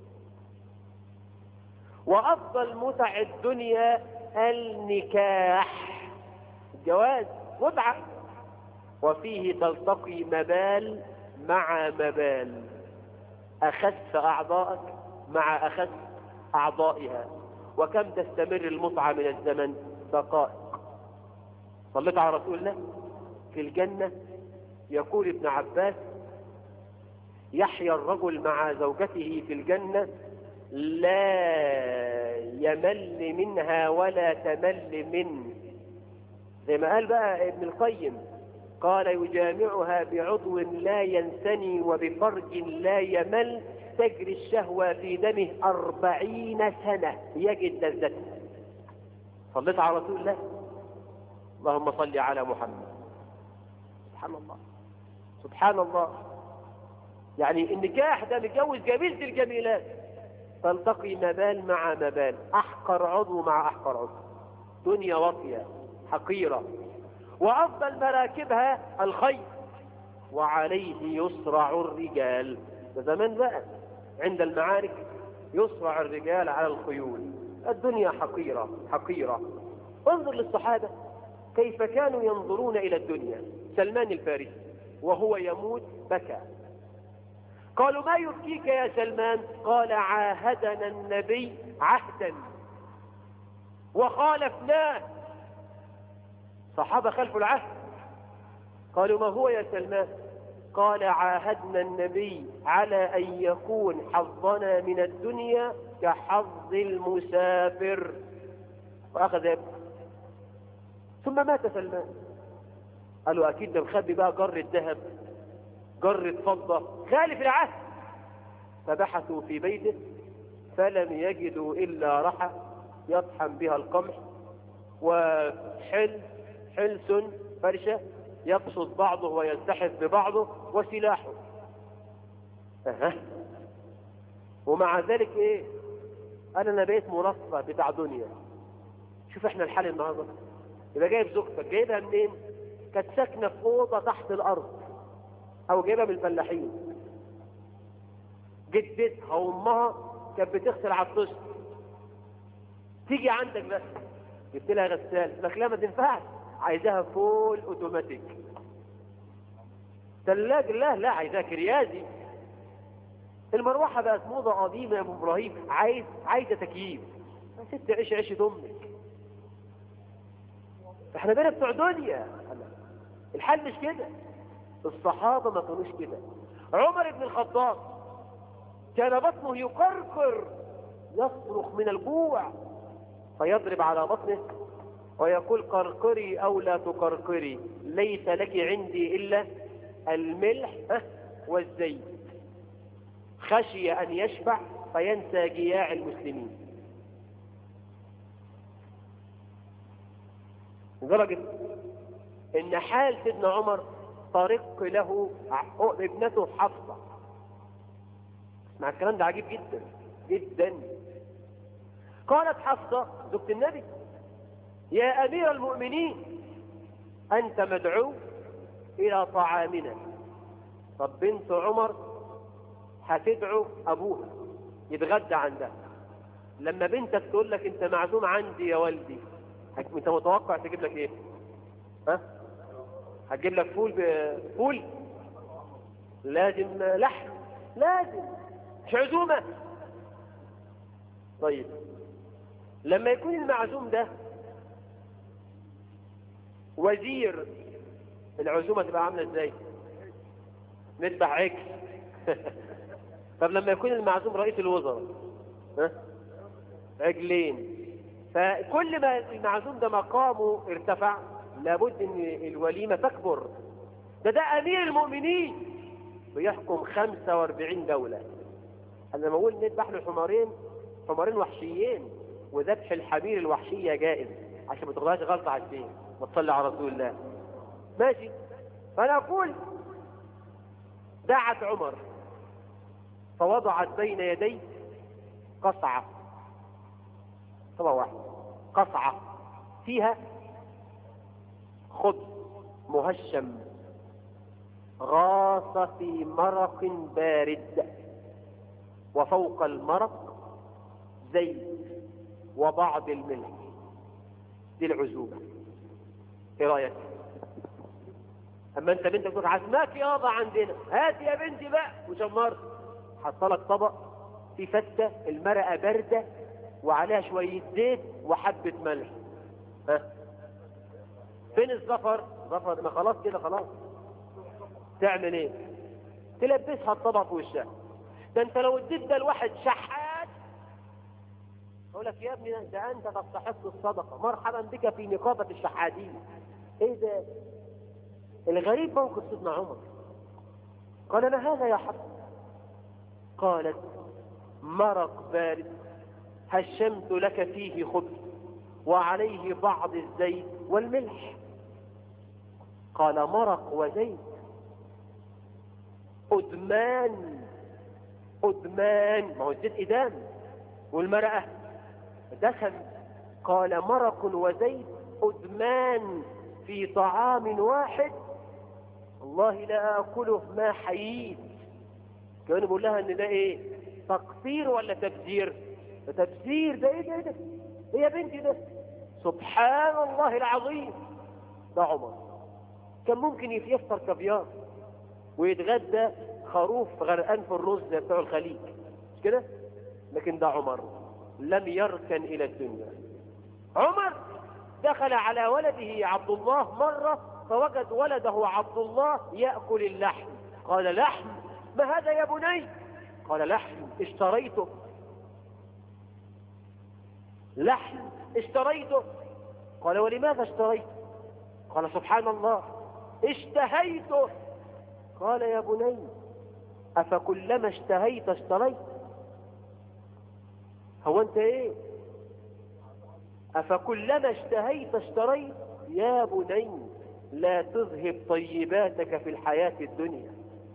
وأفضل متع الدنيا النكاح، الجواز متعة، وفيه تلتقي مبال مع مبال، أخس أعضائك مع أخس أعضائها. وكم تستمر المتعة من الزمن؟ دقائق. صليت على رسول الله. في الجنة يقول ابن عباس: يحيا الرجل مع زوجته في الجنة لا يمل منها ولا تمل منه. زي ما قال بقى ابن القيم، قال: يجامعها بعضو لا ينسني وبفرج لا يمل، تجري الشهوة في دمه أربعين سنة يجد لذتها. صليت على رسول الله. اللهم صل على محمد. سبحان الله سبحان الله. يعني النكاح ده متجوز جميلة الجميلات، تلتقي مبال مع مبال، أحقر عضو مع أحقر عضو. دنيا واطية حقيرة. وأفضل مراكبها الخيل، وعليه يصرع الرجال. ده زمان بقى عند المعارك يصرع الرجال على الخيول. الدنيا حقيرة حقيرة. انظر للصحابة كيف كانوا ينظرون إلى الدنيا. سلمان الفارسي وهو يموت بكى. قالوا ما يبكيك يا سلمان؟ قال عاهدنا النبي عهدا وخالفناه. صحابة خلفوا العهد. قالوا ما هو يا سلمان؟ قال عاهدنا النبي على أن يكون حظنا من الدنيا كحظ المسافر. وأخذ يبكي. ثم مات سلمان. قالوا أكيد ده مخبي بقى جرة ذهب جرة فضة خالف العهد. فبحثوا في بيته فلم يجدوا إلا رحى يطحن بها القمح وحل حلس فرشة يقصد بعضه ويلتحف ببعضه وسلاحه. أه. ومع ذلك ايه؟ قال انا بقيت مرفه بتاع دنيا. شوف احنا الحال النهارده. يبقى جايب زوجتك جايبها منين؟ كانت ساكنه في اوضه تحت الارض او جايبها من الفلاحين. جدتها وامها كانت بتغسل على الطشت. تيجي عندك بس جبت لها غسال لك لا ما تنفعش عايزاها فول اوتوماتيك. ثلاجه لا لا عايزاها كريازي. المروحه بقت موضه قديمه يا ابو ابراهيم. عايز عايزه تكييف. يا ست عيش عيش امك. احنا بقينا بتوع دنيا. الحال مش كده. الصحابه ما كانوش كده. عمر بن الخطاب كان بطنه يقرقر يصرخ من الجوع فيضرب على بطنه ويقول قرقري او لا تقرقري ليس لك عندي الا الملح والزيت. خشي ان يشبع فينسى جياع المسلمين. لدرجة ان حال سيدنا عمر طرق له ابنته حفصة. مع الكلام ده عجيب جدا جدا. قالت حفصة زوجة النبي يا امير المؤمنين انت مدعو الى طعامنا. طب بنت عمر هتدعو ابوها يتغدى عندها. لما بنتك تقول لك انت معزوم عندي يا والدي انت متوقع تجيب لك ايه؟ ها؟ هتجيب لك فول بفول؟ لازم لحم. لازم مش عزومه. طيب لما يكون المعزوم ده وزير العزومه تبقى عامله ازاي؟ نذبح عجل. طب لما يكون المعزوم رئيس الوزراء ها؟ عجلين. فكل ما المعزوم ده مقامه ارتفع لابد ان الوليمه تكبر. ده ده امير المؤمنين بيحكم خمسة واربعين دوله. انا لما اقول نذبح له حمارين حمارين وحشيين وذبح الحمير الوحشيه جائز عشان ما تاخدهاش غلطه على الدين وتصلي على رسول الله. ماشي. فانا اقول دعت عمر فوضعت بين يديه قصعه. طبعا واحد قصعه فيها خبز مهشم غاص في مرق بارد وفوق المرق زيت وبعض الملح. دي العزومه. ايه رايك؟ اما انت بنتك تقول عزماك يابا عندنا هات يا بنتي بقى وشمرت حطلك طبق في فته المرقه بارده وعليها شويه زيت وحبه ملح. ها فين الزفر؟ زفر ما خلاص كده خلاص. تعمل ايه؟ تلبسها الطبق في وشها. ده انت لو اديت ده لواحد شحات اقول لك يا ابني ده انت تستحق الصدقه مرحبا بك في نقابه الشحاتين. ايه ده؟ الغريب موقف سيدنا عمر. قال انا هذا يا حفص. قالت مرق بارد هشمت لك فيه خبز وعليه بعض الزيت والملح. قال مرق وزيت أدمان. أدمان ما هو الزيت إدام والمرقة دخل. قال مرق وزيت أدمان في طعام واحد والله لا أكله ما حييت. كانوا بيقول لها ان ده ايه؟ تقصير ولا تبذير؟ ده تبذير. ده ايه ده ايه ده؟ ايه يا بنتي ده؟ سبحان الله العظيم. ده عمر. كان ممكن يفطر كافيار ويتغدى خروف غرقان في الرز زي بتوع الخليج، مش كده؟ لكن ده عمر لم يركن إلى الدنيا. عمر دخل على ولده عبد الله مرة فوجد ولده عبد الله يأكل اللحم. قال: لحم؟ ما هذا يا بني؟ قال: لحم اشتريته. لحم اشتريته. قال: ولماذا اشتريته؟ قال: سبحان الله اشتهيته. قال: يا بني أفكلما اشتهيت اشتريت؟ هو انت ايه؟ أفكلما اشتهيت اشتريت؟ يا بني لا تذهب طيباتك في الحياة الدنيا.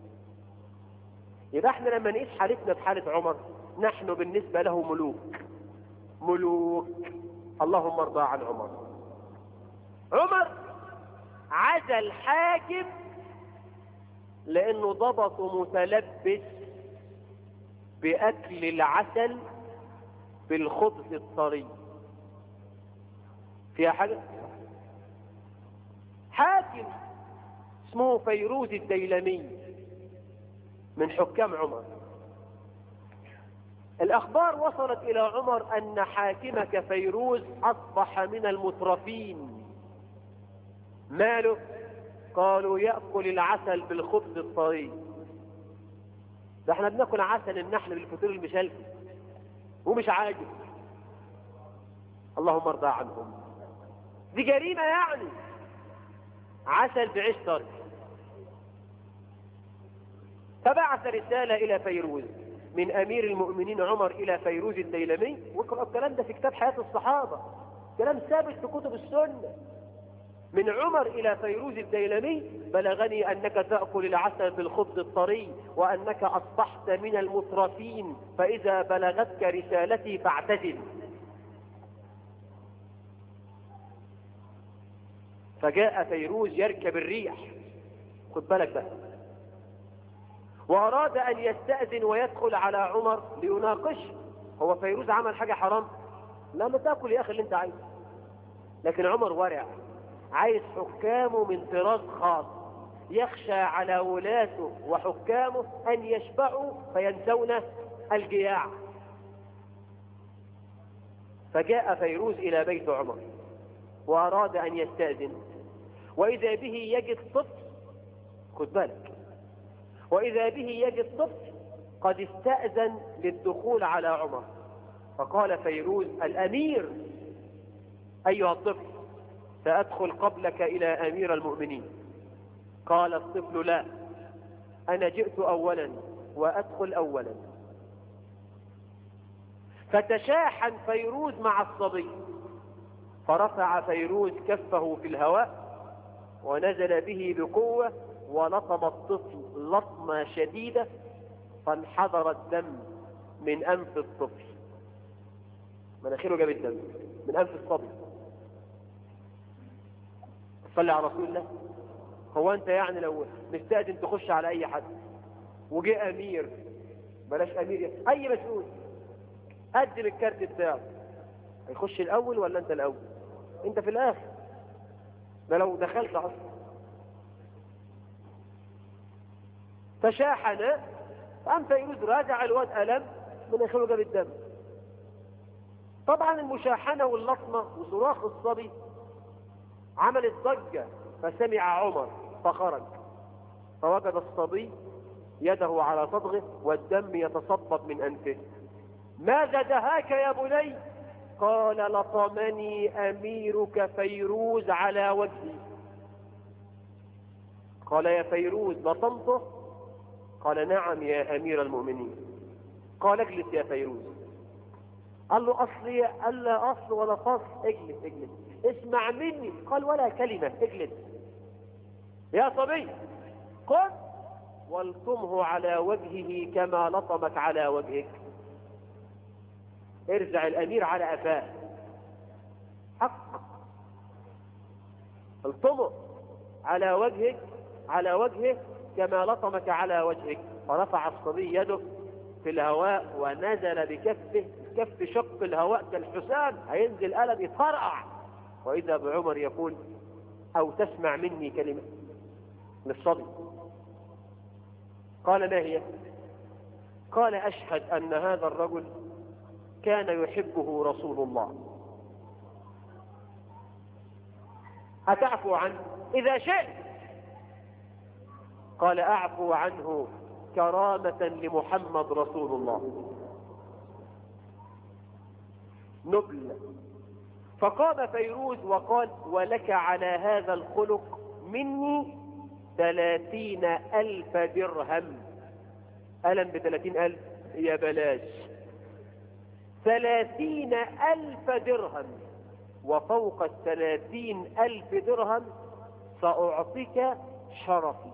يبقى احنا لما نقيس حالتنا بحالة عمر، نحن بالنسبة له ملوك ملوك. اللهم ارضى عن عمر. عمر عزل حاكم لانه ضبط متلبس باكل العسل بالخبز الطري. فيها حاجة؟ حاكم اسمه فيروز الديلمي من حكام عمر. الأخبار وصلت إلى عمر أن حاكمك فيروز أصبح من المترفين. ماله؟ قالوا: يأكل العسل بالخبز الطري. ده احنا بناكل عسل النحل بالفطور المشلفي ومش عاجب. اللهم ارضى عنهم. دي جريمة يعني. عسل بعيش طري. فبعث رسالة إلى فيروز من أمير المؤمنين عمر إلى فيروز الديلمي، واقرأ الكلام ده في كتاب حياة الصحابة، كلام ثابت في كتب السنة. من عمر إلى فيروز الديلمي: بلغني أنك تأكل العسل بالخبز الطري وأنك أصبحت من المترفين، فإذا بلغتك رسالتي فاعتزل. فجاء فيروز يركب الريح، خد بالك بقى، وأراد أن يستأذن ويدخل على عمر ليناقشه. هو فيروز عمل حاجة حرام؟ لا، ما تأكل يا أخي اللي أنت عايزه. لكن عمر ورع، عايز حكامه من طراز خاص، يخشى على ولاته وحكامه أن يشبعوا فينسون الجياع. فجاء فيروز إلى بيت عمر وأراد أن يستأذن، وإذا به يجد طفل، خد بالك، وإذا به يجد طفل قد استأذن للدخول على عمر. فقال فيروز: الأمير، أيها الطفل، سأدخل قبلك إلى أمير المؤمنين. قال الطفل: لا، أنا جئت أولا وأدخل أولا. فتشاحن فيروز مع الصبي، فرفع فيروز كفه في الهواء ونزل به بقوة ولطم الطفل لطمة شديدة، فانحدر الدم من أنف الطفل. مناخيره جاب الدم من أنف الصبي. صلي على رسول الله. هو أنت يعني لو مستأذن تخش على أي حد وجاء أمير، بلاش أمير، أي مسؤول، قدم الكارت بتاعه، هيخش الأول ولا أنت الأول؟ أنت في الآخر، ده لو دخلت أصلا. فشاحن، قام فيروز راجع الواد ألم، مناخيره جاب الدم. طبعا المشاحنة واللطمة وصراخ الصبي عملت ضجة، فسمع عمر فخرج، فوجد الصبي يده على صدغه والدم يتصبب من أنفه. ماذا دهاك يا بني؟ قال: لطمني أميرك فيروز على وجهي. قال: يا فيروز لطمته؟ قال: نعم يا أمير المؤمنين. قال: اجلس يا فيروز. قال له: أصلي؟ قال له: أصل ولا فصل، اجلس اجلس، اسمع مني. قال: ولا كلمة، اجلس. يا صبي قم والطمه على وجهه كما لطمك على وجهك. ارجع الأمير على قفاه، حق، الطمه على وجهك على وجهه كما لطمك على وجهك. فرفع الصبي يده في الهواء ونزل بكفه، كف شق الهواء كالحسام، هينزل قلم يتفرقع. وإذا بعمر يقول: أو تسمع مني كلمة للصبي. قال ما هي؟ قال أشهد أن هذا الرجل كان يحبه رسول الله، أتعفو عنه إذا شئت؟ قال أعفو عنه كرامة لمحمد رسول الله. نبل. فقام فيروز وقال ولك على هذا الخلق مني ثلاثين ألف درهم. ألم بثلاثين ألف؟ يا بلاش، ثلاثين ألف درهم، وفوق الثلاثين ألف درهم سأعطيك شرفي،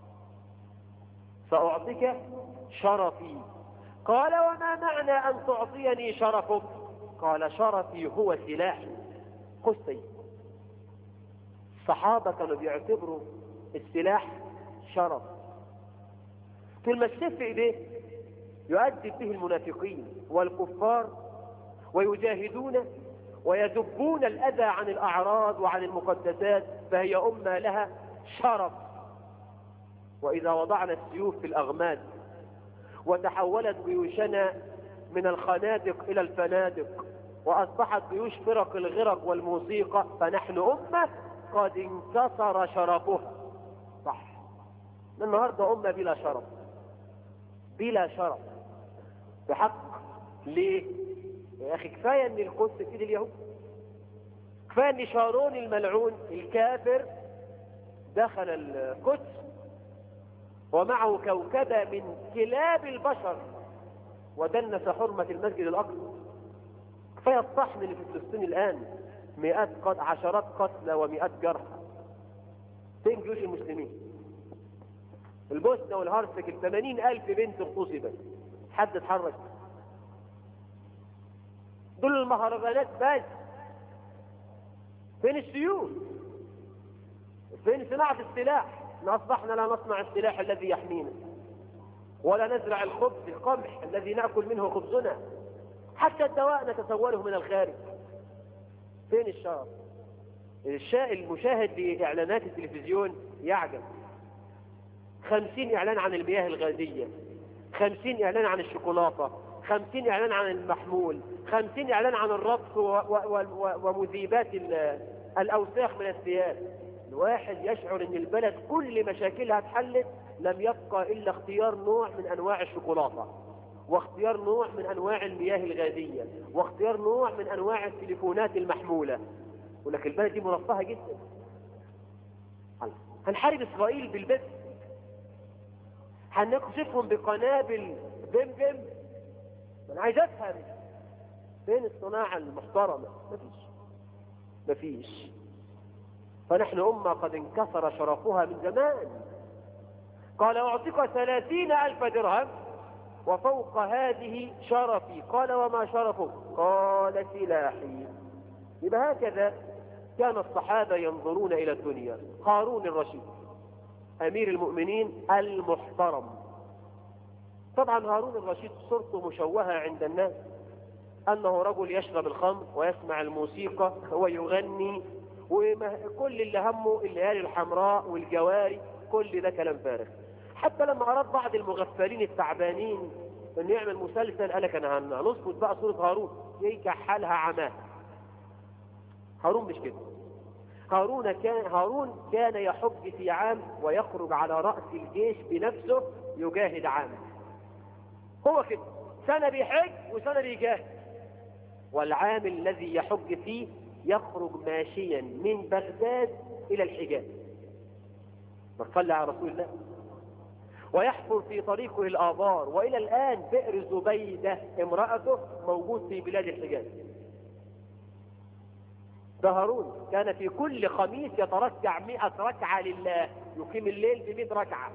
سأعطيك شرفي. قال وما معنى أن تعطيني شرفك؟ قال شرفي هو سلاحي. خذ سيف. الصحابة كانوا بيعتبروا السلاح شرف. طول ما السيف في ايديه يؤدب به المنافقين والكفار ويجاهدون ويذبون الأذى عن الأعراض وعن المقدسات، فهي أمة لها شرف. وإذا وضعنا السيوف في الأغماد وتحولت جيوشنا من الخنادق إلى الفنادق وأصبحت جيوش فرق الغرق والموسيقى، فنحن أمة قد انكسر شرفها. صح، النهاردة أمة بلا شرف، بلا شرف بحق. ليه؟ يا أخي كفاية أن القدس في إيد اليهود، كفاية أن شارون الملعون الكافر دخل القدس ومعه كوكبة من كلاب البشر ودنس حرمة المسجد الأقصى. كفاية الطحن اللي في فلسطين الآن، مئات قد عشرات قتلى ومئات جرحى. فين جيوش المسلمين؟ البوسنة والهرسك الثمانين ألف بنت اغتصبت، حد اتحرك؟ دول المهرجانات بس. فين السيوف؟ فين صناعة السلاح؟ أصبحنا لا نصنع السلاح الذي يحمينا ولا نزرع الخبز القمح الذي نأكل منه خبزنا، حتى الدواء نتسوله من الخارج. فين الشرف؟ المشاهد لإعلانات التلفزيون يعجب. خمسين إعلان عن المياه الغازية، خمسين إعلان عن الشوكولاتة، خمسين إعلان عن المحمول، خمسين إعلان عن الربط ومذيبات الأوساخ من الثياب. الواحد يشعر ان البلد كل مشاكلها اتحلت، لم يبقى الا اختيار نوع من انواع الشوكولاتة، واختيار نوع من انواع المياه الغازية، واختيار نوع من انواع التليفونات المحمولة. ولكن البلد دي مرفهة جدا. هنحارب اسرائيل بالبث، هنقذفهم بقنابل بم بم. انا عايز افهم فين الصناعة المحترمة؟ مفيش مفيش. فنحن أمة قد انكسر شرفها من زمان. قال أعطيك ثلاثين ألف درهم وفوق هذه شرفي. قال وما شرفك؟ قال سلاحي. يبقى هكذا كان الصحابة ينظرون إلى الدنيا. هارون الرشيد أمير المؤمنين المحترم. طبعا هارون الرشيد صورته مشوهة عند الناس، أنه رجل يشرب الخمر ويسمع الموسيقى ويغني، وكل اللي همه الليالي الحمراء والجواري، كل ده كلام فارغ. حتى لما أراد بعض المغفلين التعبانين أن يعمل مسلسل قال لك أنا هنصبت بقى صورة هارون يكحلها عماه. هارون مش كده. هارون كان هارون كان يحج في عام ويخرج على رأس الجيش بنفسه يجاهد عام. هو كده، سنة بيحج وسنة بيجاهد. والعام الذي يحج فيه يخرج ماشيا من بغداد إلى الحجاز، صلى على رسول الله، ويحفر في طريقه الآبار. وإلى الآن بئر زبيدة امرأته موجود في بلاد الحجاز. ده هارون كان في كل خميس يتركع مئة ركعة لله، يقيم الليل بمئة ركعة.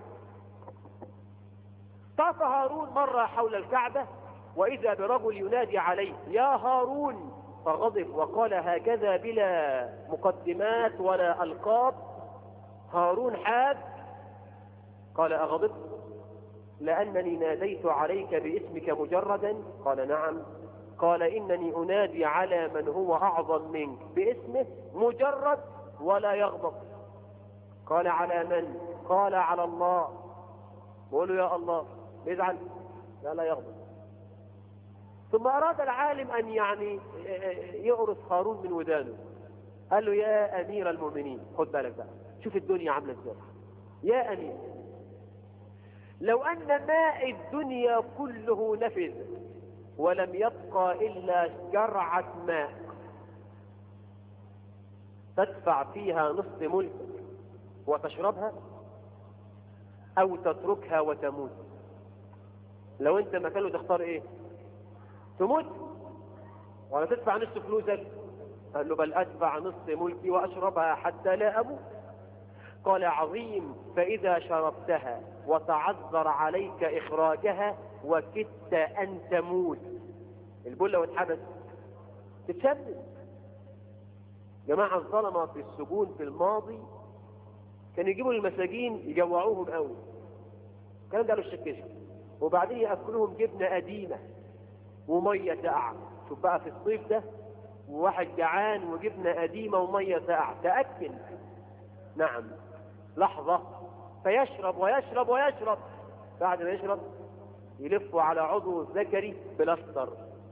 طاف هارون مرة حول الكعبة وإذا برجل ينادي عليه يا هارون، فغضب وقال هكذا بلا مقدمات ولا ألقاب: هارون حاد. قال أغضبت لأنني ناديت عليك باسمك مجردا؟ قال نعم. قال إنني أنادي على من هو أعظم منك باسمه مجرد ولا يغضب. قال على من؟ قال على الله. بقول له يا الله، يزعل؟ لا لا يغضب. ثم أراد العالم أن يعني يغرس هارون من ودانه، قال له يا أمير المؤمنين، خد بالك بقى، شوف الدنيا عاملة ازاي. يا أمير، لو أن ماء الدنيا كله نفذ ولم يبقى إلا جرعة ماء تدفع فيها نصف ملكك وتشربها، أو تتركها وتموت، لو أنت مكانه تختار إيه؟ تموت ولا تدفع نصف فلوسك؟ قال له بل أدفع نصف ملكي وأشربها حتى لا أموت. قال عظيم، فإذا شربتها وتعذر عليك إخراجها وكدت أن تموت، البلة واتحبس تتشبث. جماعة الظلمة في السجون في الماضي كانوا يجيبوا المساجين يجوعوهم قوي، الكلام ده قالوا الشكشة، وبعدين يأكلوهم جبنة قديمة ومية ساقعة. شوف بقى في الصيف ده وواحد جعان وجبنة قديمة ومية ساقعة، تأكل. نعم، لحظة فيشرب ويشرب ويشرب، بعد ما يشرب يلفوا على عضو الذكري بلاستر،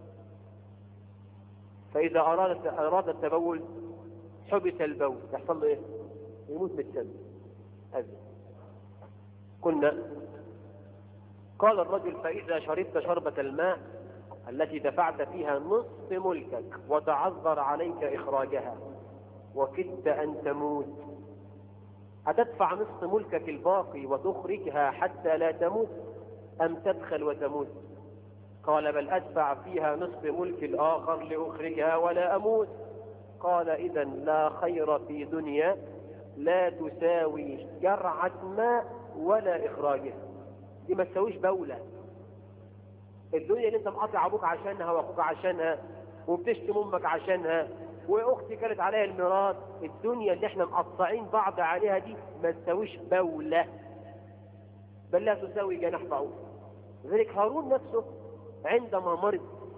فإذا أراد أراد التبول حبس البول، يحصل له إيه؟ يموت بالسم. هذا كنا قال الرجل فإذا شربت شربة الماء التي دفعت فيها نصف ملكك وتعذر عليك إخراجها وكدت أن تموت، أتدفع نصف ملكك الباقي وتخرجها حتى لا تموت، أم تدخل وتموت؟ قال بل أدفع فيها نصف ملك الآخر لأخرجها ولا أموت. قال إذن لا خير في دنيا لا تساوي جرعة ماء ولا إخراجها، دي ما تساويش بولة. الدنيا اللي انت مقاطع ابوك عشانها واخوك عشانها وبتشتم امك عشانها واختي كانت عليها الميراث، الدنيا اللي احنا مقطعين بعض عليها دي ما تساويش بولة، بل لا تساوي جناح بعوض. لذلك هارون نفسه عندما مرض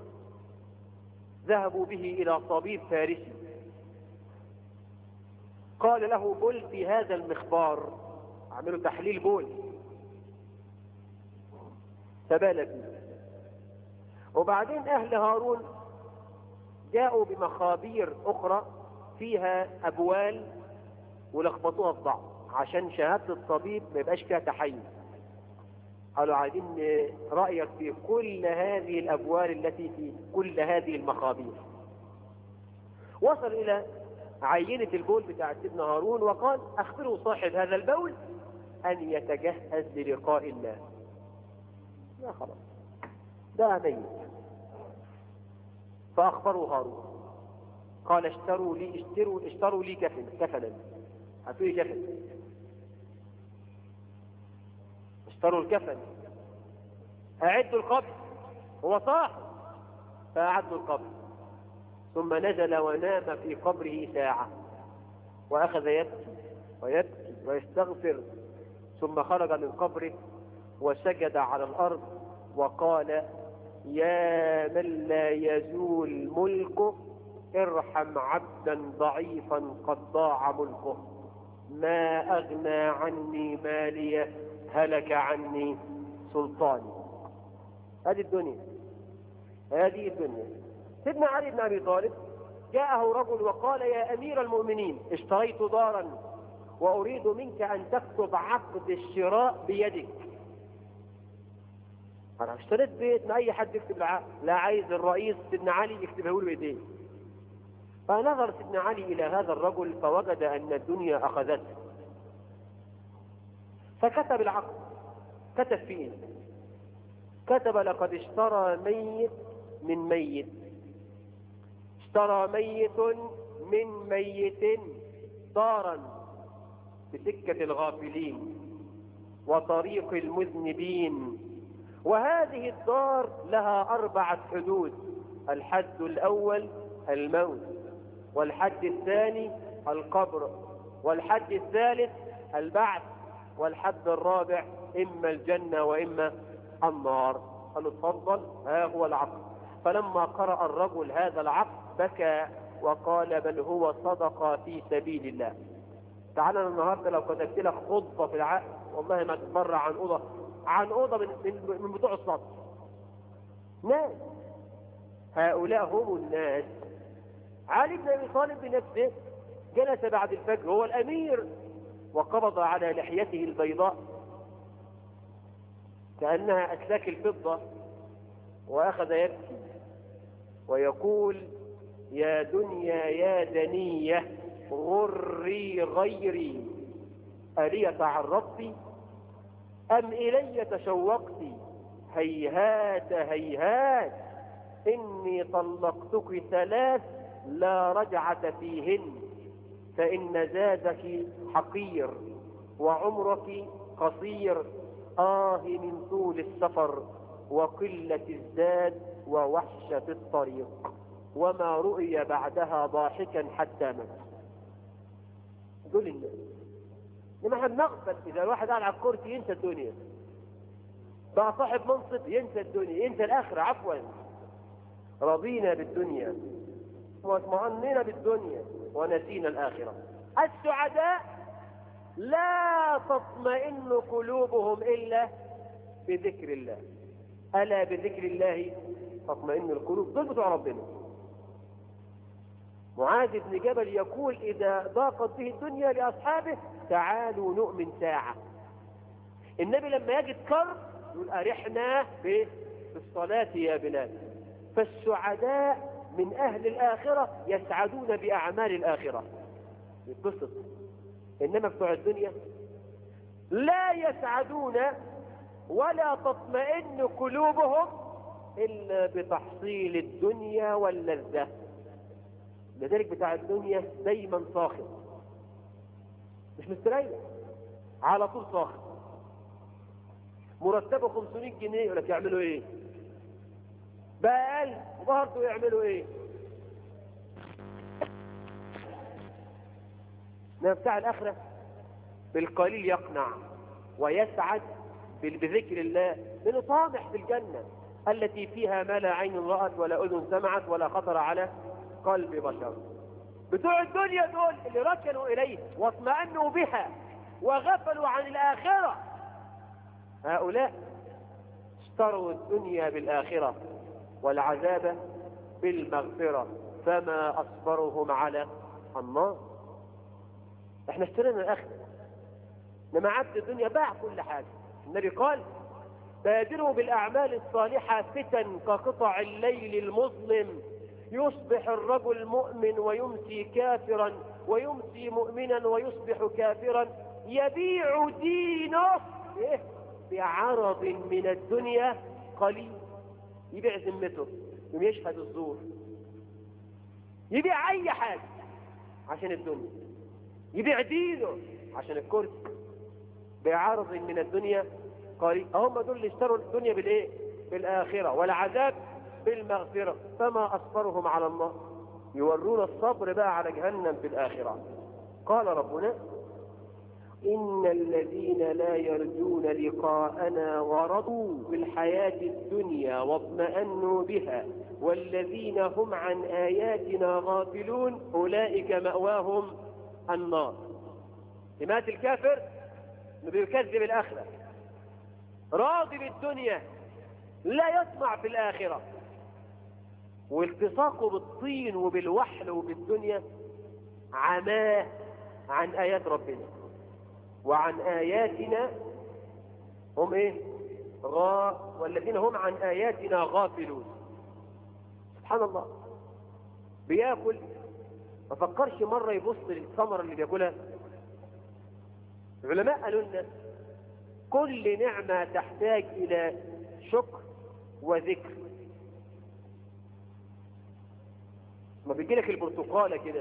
ذهبوا به الى طبيب فارسي، قال له بل في هذا المخبار، عملوا تحليل بول، فبال فيه. وبعدين أهل هارون جاءوا بمخابير أخرى فيها أبوال ولخبطوها في بعض عشان شهادة الطبيب ما يبقاش فيها تحيز. قالوا عايزين رأيك في كل هذه الأبوال التي في كل هذه المخابير. وصل إلى عينة البول بتاع سيدنا هارون وقال أخبروا صاحب هذا البول أن يتجهز للقاء الله. لا خلاص ده ميت. فأخبروا هارون، قال اشتروا لي اشتروا اشتروا لي كفن كفنا هاتوا لي كفن. اشتروا الكفن، أعدوا القبر، هو صاح فأعدوا القبر، ثم نزل ونام في قبره ساعة وأخذ يبكي ويبكي ويستغفر، ثم خرج من قبره وسجد على الأرض وقال يا من لا يزول ملكه ارحم عبدا ضعيفا قد ضاع ملكه، ما أغنى عني مالي هلك عني سلطاني. هذه الدنيا، هذه الدنيا. سيدنا علي بن أبي طالب جاءه رجل وقال يا أمير المؤمنين اشتريت دارا وأريد منك أن تكتب عقد الشراء بيدك. أنا اشتريت بيت، ما أي حد يكتب العقد، لا عايز الرئيس سيدنا علي يكتبه له بيديه. فنظر سيدنا علي إلى هذا الرجل فوجد أن الدنيا أخذته، فكتب العقد. كتب فيه، كتب لقد اشترى ميت من ميت، اشترى ميت من ميت دارا بسكة الغافلين وطريق المذنبين، وهذه الدار لها أربعة حدود: الحد الأول الموت، والحد الثاني القبر، والحد الثالث البعث، والحد الرابع إما الجنة وإما النار. قال له اتفضل ها هو العقد. فلما قرأ الرجل هذا العقد بكى وقال بل هو صدقة في سبيل الله. تعالى أنا النهارده لو كتبت لك خطبة في العقل والله ما تتبرع عن أوضة عن أوضة من من, من بتوع الصف. ناس هؤلاء هم الناس. علي بن أبي طالب بنفسه جلس بعد الفجر، هو الأمير، وقبض على لحيته البيضاء كأنها أسلاك الفضة، وأخذ يبكي ويقول: يا دنيا يا دنية غري غيري، ألي تعرضت أم إلي تشوقت؟ هيهات هيهات إني طلقتك ثلاث لا رجعة فيهن، فإن زادك حقير وعمرك قصير، آه من طول السفر وقلة الزاد ووحشة الطريق، وما رؤي بعدها ضاحكا حتى مات. دول الناس. لما احنا بنغفل إذا الواحد قاعد على الكرسي ينسى الدنيا، بقى صاحب منصب ينسى الدنيا، ينسى الآخرة. عفوا، رضينا بالدنيا واطمأننا بالدنيا ونسينا الآخرة. السعداء لا تطمئن قلوبهم إلا بذكر الله. ألا بذكر الله تطمئن القلوب. دول بتوع ربنا. معاذ بن جبل يقول: إذا ضاقت به الدنيا لأصحابه تعالوا نؤمن ساعة. النبي لما يجد كرب يقول: أرحنا بالصلاة يا بلال. فالسعداء من أهل الآخرة يسعدون بأعمال الآخرة، يتبسط. إنما بتوع الدنيا لا يسعدون ولا تطمئن قلوبهم إلا بتحصيل الدنيا واللذة. لذلك بتاع الدنيا دايما صاخب، مش مستريح، على طول صاخب. مرتبه خمسمائة جنيه يقول لك يعملوا ايه؟ بقى أقل وبرضه يعملوا ايه؟ بتاع الآخرة بالقليل يقنع ويسعد بذكر الله، لأنه طامح في الجنة التي فيها ما لا عين رأت ولا أذن سمعت ولا خطر على قلب بشر. بتوع الدنيا دول اللي ركنوا إليه واطمأنوا بها وغفلوا عن الآخرة، هؤلاء اشتروا الدنيا بالآخرة والعذاب بالمغفرة، فما أصبرهم على النار. احنا اشترينا الآخرة، لما عبد الدنيا باع كل حاجة. النبي قال: بادروا بالأعمال الصالحة فتن كقطع الليل المظلم، يصبح الرجل مؤمن ويمسي كافرا، ويمسي مؤمنا ويصبح كافرا، يبيع دينه إيه؟ بعرض من الدنيا قليل. يبيع ذمته، يشهد الزور، يبيع أي حاجة عشان الدنيا، يبيع دينه عشان الكرسي، بعرض من الدنيا قليل. هم دول اللي اشتروا الدنيا بالايه؟ بالآخرة، والعذاب بالمغفرة، فما أصبرهم على الله. يورون الصبر بقى على جهنم في الآخرة. قال ربنا: إن الذين لا يرجون لقاءنا ورضوا بالحياة الدنيا واطمأنوا بها والذين هم عن آياتنا غافلون أولئك مأواهم النار. سمات الكافر انه بيكذب الآخرة، راضي بالدنيا، لا يطمع في الآخرة، والتصاقه بالطين وبالوحل وبالدنيا عماه عن آيات ربنا. وعن آياتنا هم ايه؟ غا والذين هم عن آياتنا غافلون. سبحان الله، بياكل ما فكرش مرة يبص للثمرة اللي بياكلها. العلماء قالوا لنا كل نعمة تحتاج إلى شكر وذكر. ما بيجي لك البرتقالة كده،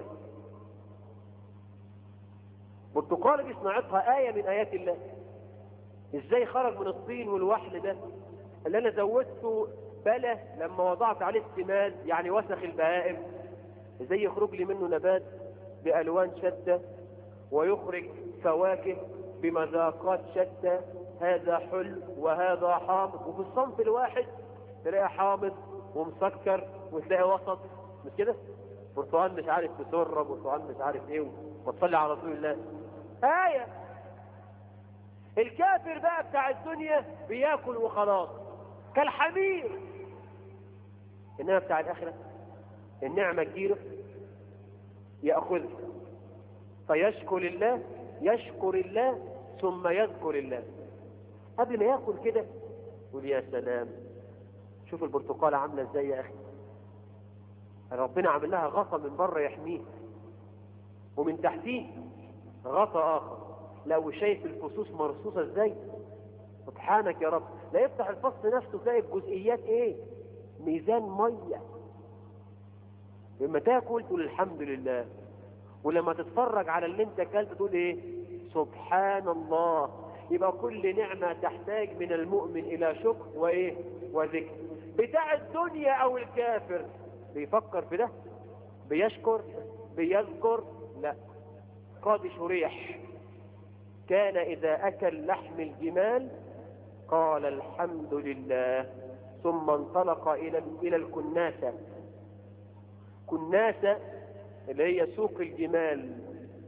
برتقالة دي صناعتها آية من آيات الله. ازاي خرج من الطين والوحل ده اللي انا زودته بلة لما وضعت عليه السماد، يعني وسخ البهائم، ازاي يخرج لي منه نبات بألوان شتى ويخرج فواكه بمذاقات شتى، هذا حلو وهذا حامض، وفي الصنف الواحد تلاقي حامض ومسكر وتلاقي وسط، مش كده؟ برتقال مش عارف بسرة، برتقال مش عارف ايه، وتصلي على رسول الله. آية. الكافر بقى بتاع الدنيا بياكل وخلاص كالحمير، إنما بتاع الآخرة النعمة تجيله يأخذها فيشكر الله، يشكر الله ثم يذكر الله. قبل ما يأكل كده يقول يا سلام، شوف البرتقالة عاملة ازاي يا أخي، ربنا عامل لها غطا من بره يحميه، ومن تحتيه غطا آخر. لو شايف الفصوص مرصوصة ازاي، سبحانك يا رب. لا يفتح الفصل نفسه تلاقي الجزئيات ايه، ميزان مية. لما تاكل تقول الحمد لله، ولما تتفرج على اللي انت اكلت تقول ايه، سبحان الله. يبقى كل نعمة تحتاج من المؤمن الى شكر وايه وذكر. بتاع الدنيا او الكافر بيفكر في ده، بيشكر بيذكر؟ لا. قاضي شريح كان اذا اكل لحم الجمال قال الحمد لله، ثم انطلق الى الى الكناسة. كناسة اللي هي سوق الجمال.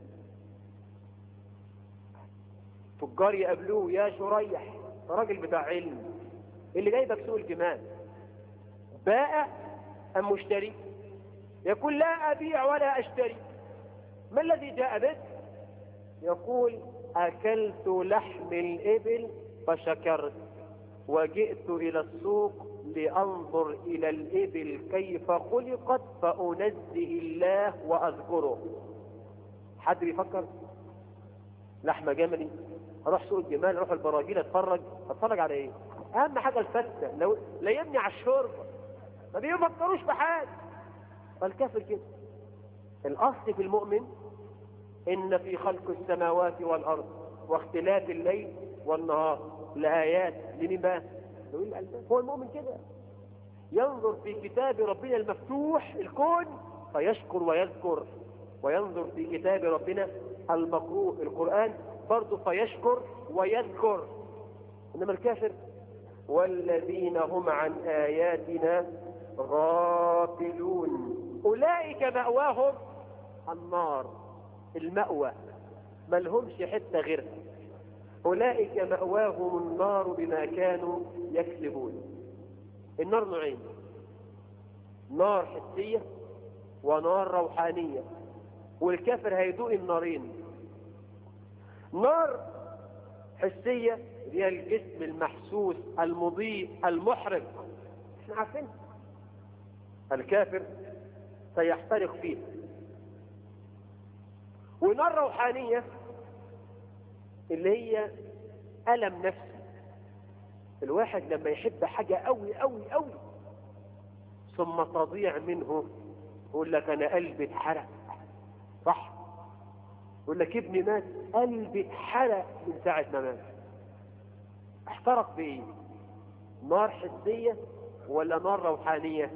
تجار يقابلوه، يا شريح، راجل بتاع علم، اللي جايبك سوق الجمال بائع ام مشتري؟ يقول لا ابيع ولا اشتري. ما الذي جاء بك؟ يقول اكلت لحم الابل فشكرت، وجئت الى السوق لانظر الى الابل كيف خلقت فانزه الله واذكره. حد بيفكر؟ لحمة جملي، اروح سوق الجمال، اروح البراجيل، اتفرج اتفرج على ايه؟ اهم حاجة الفتة، لو لا يبني على الشرب، ما بيفكروش بحاجة. فالكافر كده. الاصل في المؤمن ان في خلق السماوات والارض واختلاف الليل والنهار لآيات لمين بقى؟ لأولي الألباب. هو المؤمن كده، ينظر في كتاب ربنا المفتوح الكون فيشكر ويذكر، وينظر في كتاب ربنا المقروء القرآن برضه فيشكر ويذكر. إنما الكافر والذين هم عن آياتنا غافلون أولئك مأواهم النار. المأوى ما لهمش حتة غيرها. أولئك مأواهم النار بما كانوا يكسبون. النار نوعين، نار حسية ونار روحانية، والكافر هيدوق النارين. نار حسية هي الجسم المحسوس المضيء المحرق، احنا عارفين الكافر سيحترق فيه. ونار روحانية اللي هي ألم نفسي. الواحد لما يحب حاجة قوي قوي قوي ثم تضيع منه يقول لك أنا قلبي اتحرق، صح؟ يقول لك ابني مات، قلبي اتحرق من ساعة ما مات. احترق بإيه؟ نار حسية ولا نار روحانية؟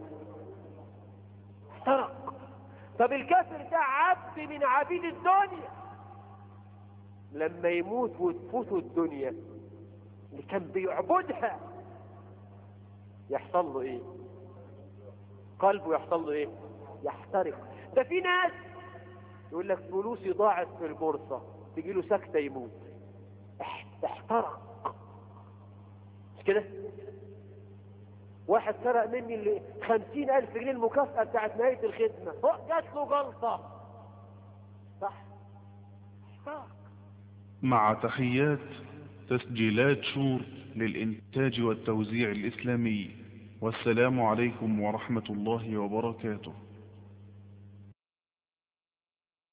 احترق. طب الكافر ده عبد من عبيد الدنيا، لما يموت وتفوته الدنيا اللي كان بيعبدها يحصل له ايه؟ قلبه يحصل له ايه؟ يحترق. ده في ناس يقول لك فلوسي ضاعت في البورصة، تجي له سكتة يموت، احترق. مش كده؟ واحد سرق مني اللي خمسين ألف جنيه المكافأة بتاعت نهاية الخدمة، هو جات له جلطة، صح؟ احترق. مع تحيات تسجيلات شور للإنتاج والتوزيع الإسلامي، والسلام عليكم ورحمة الله وبركاته.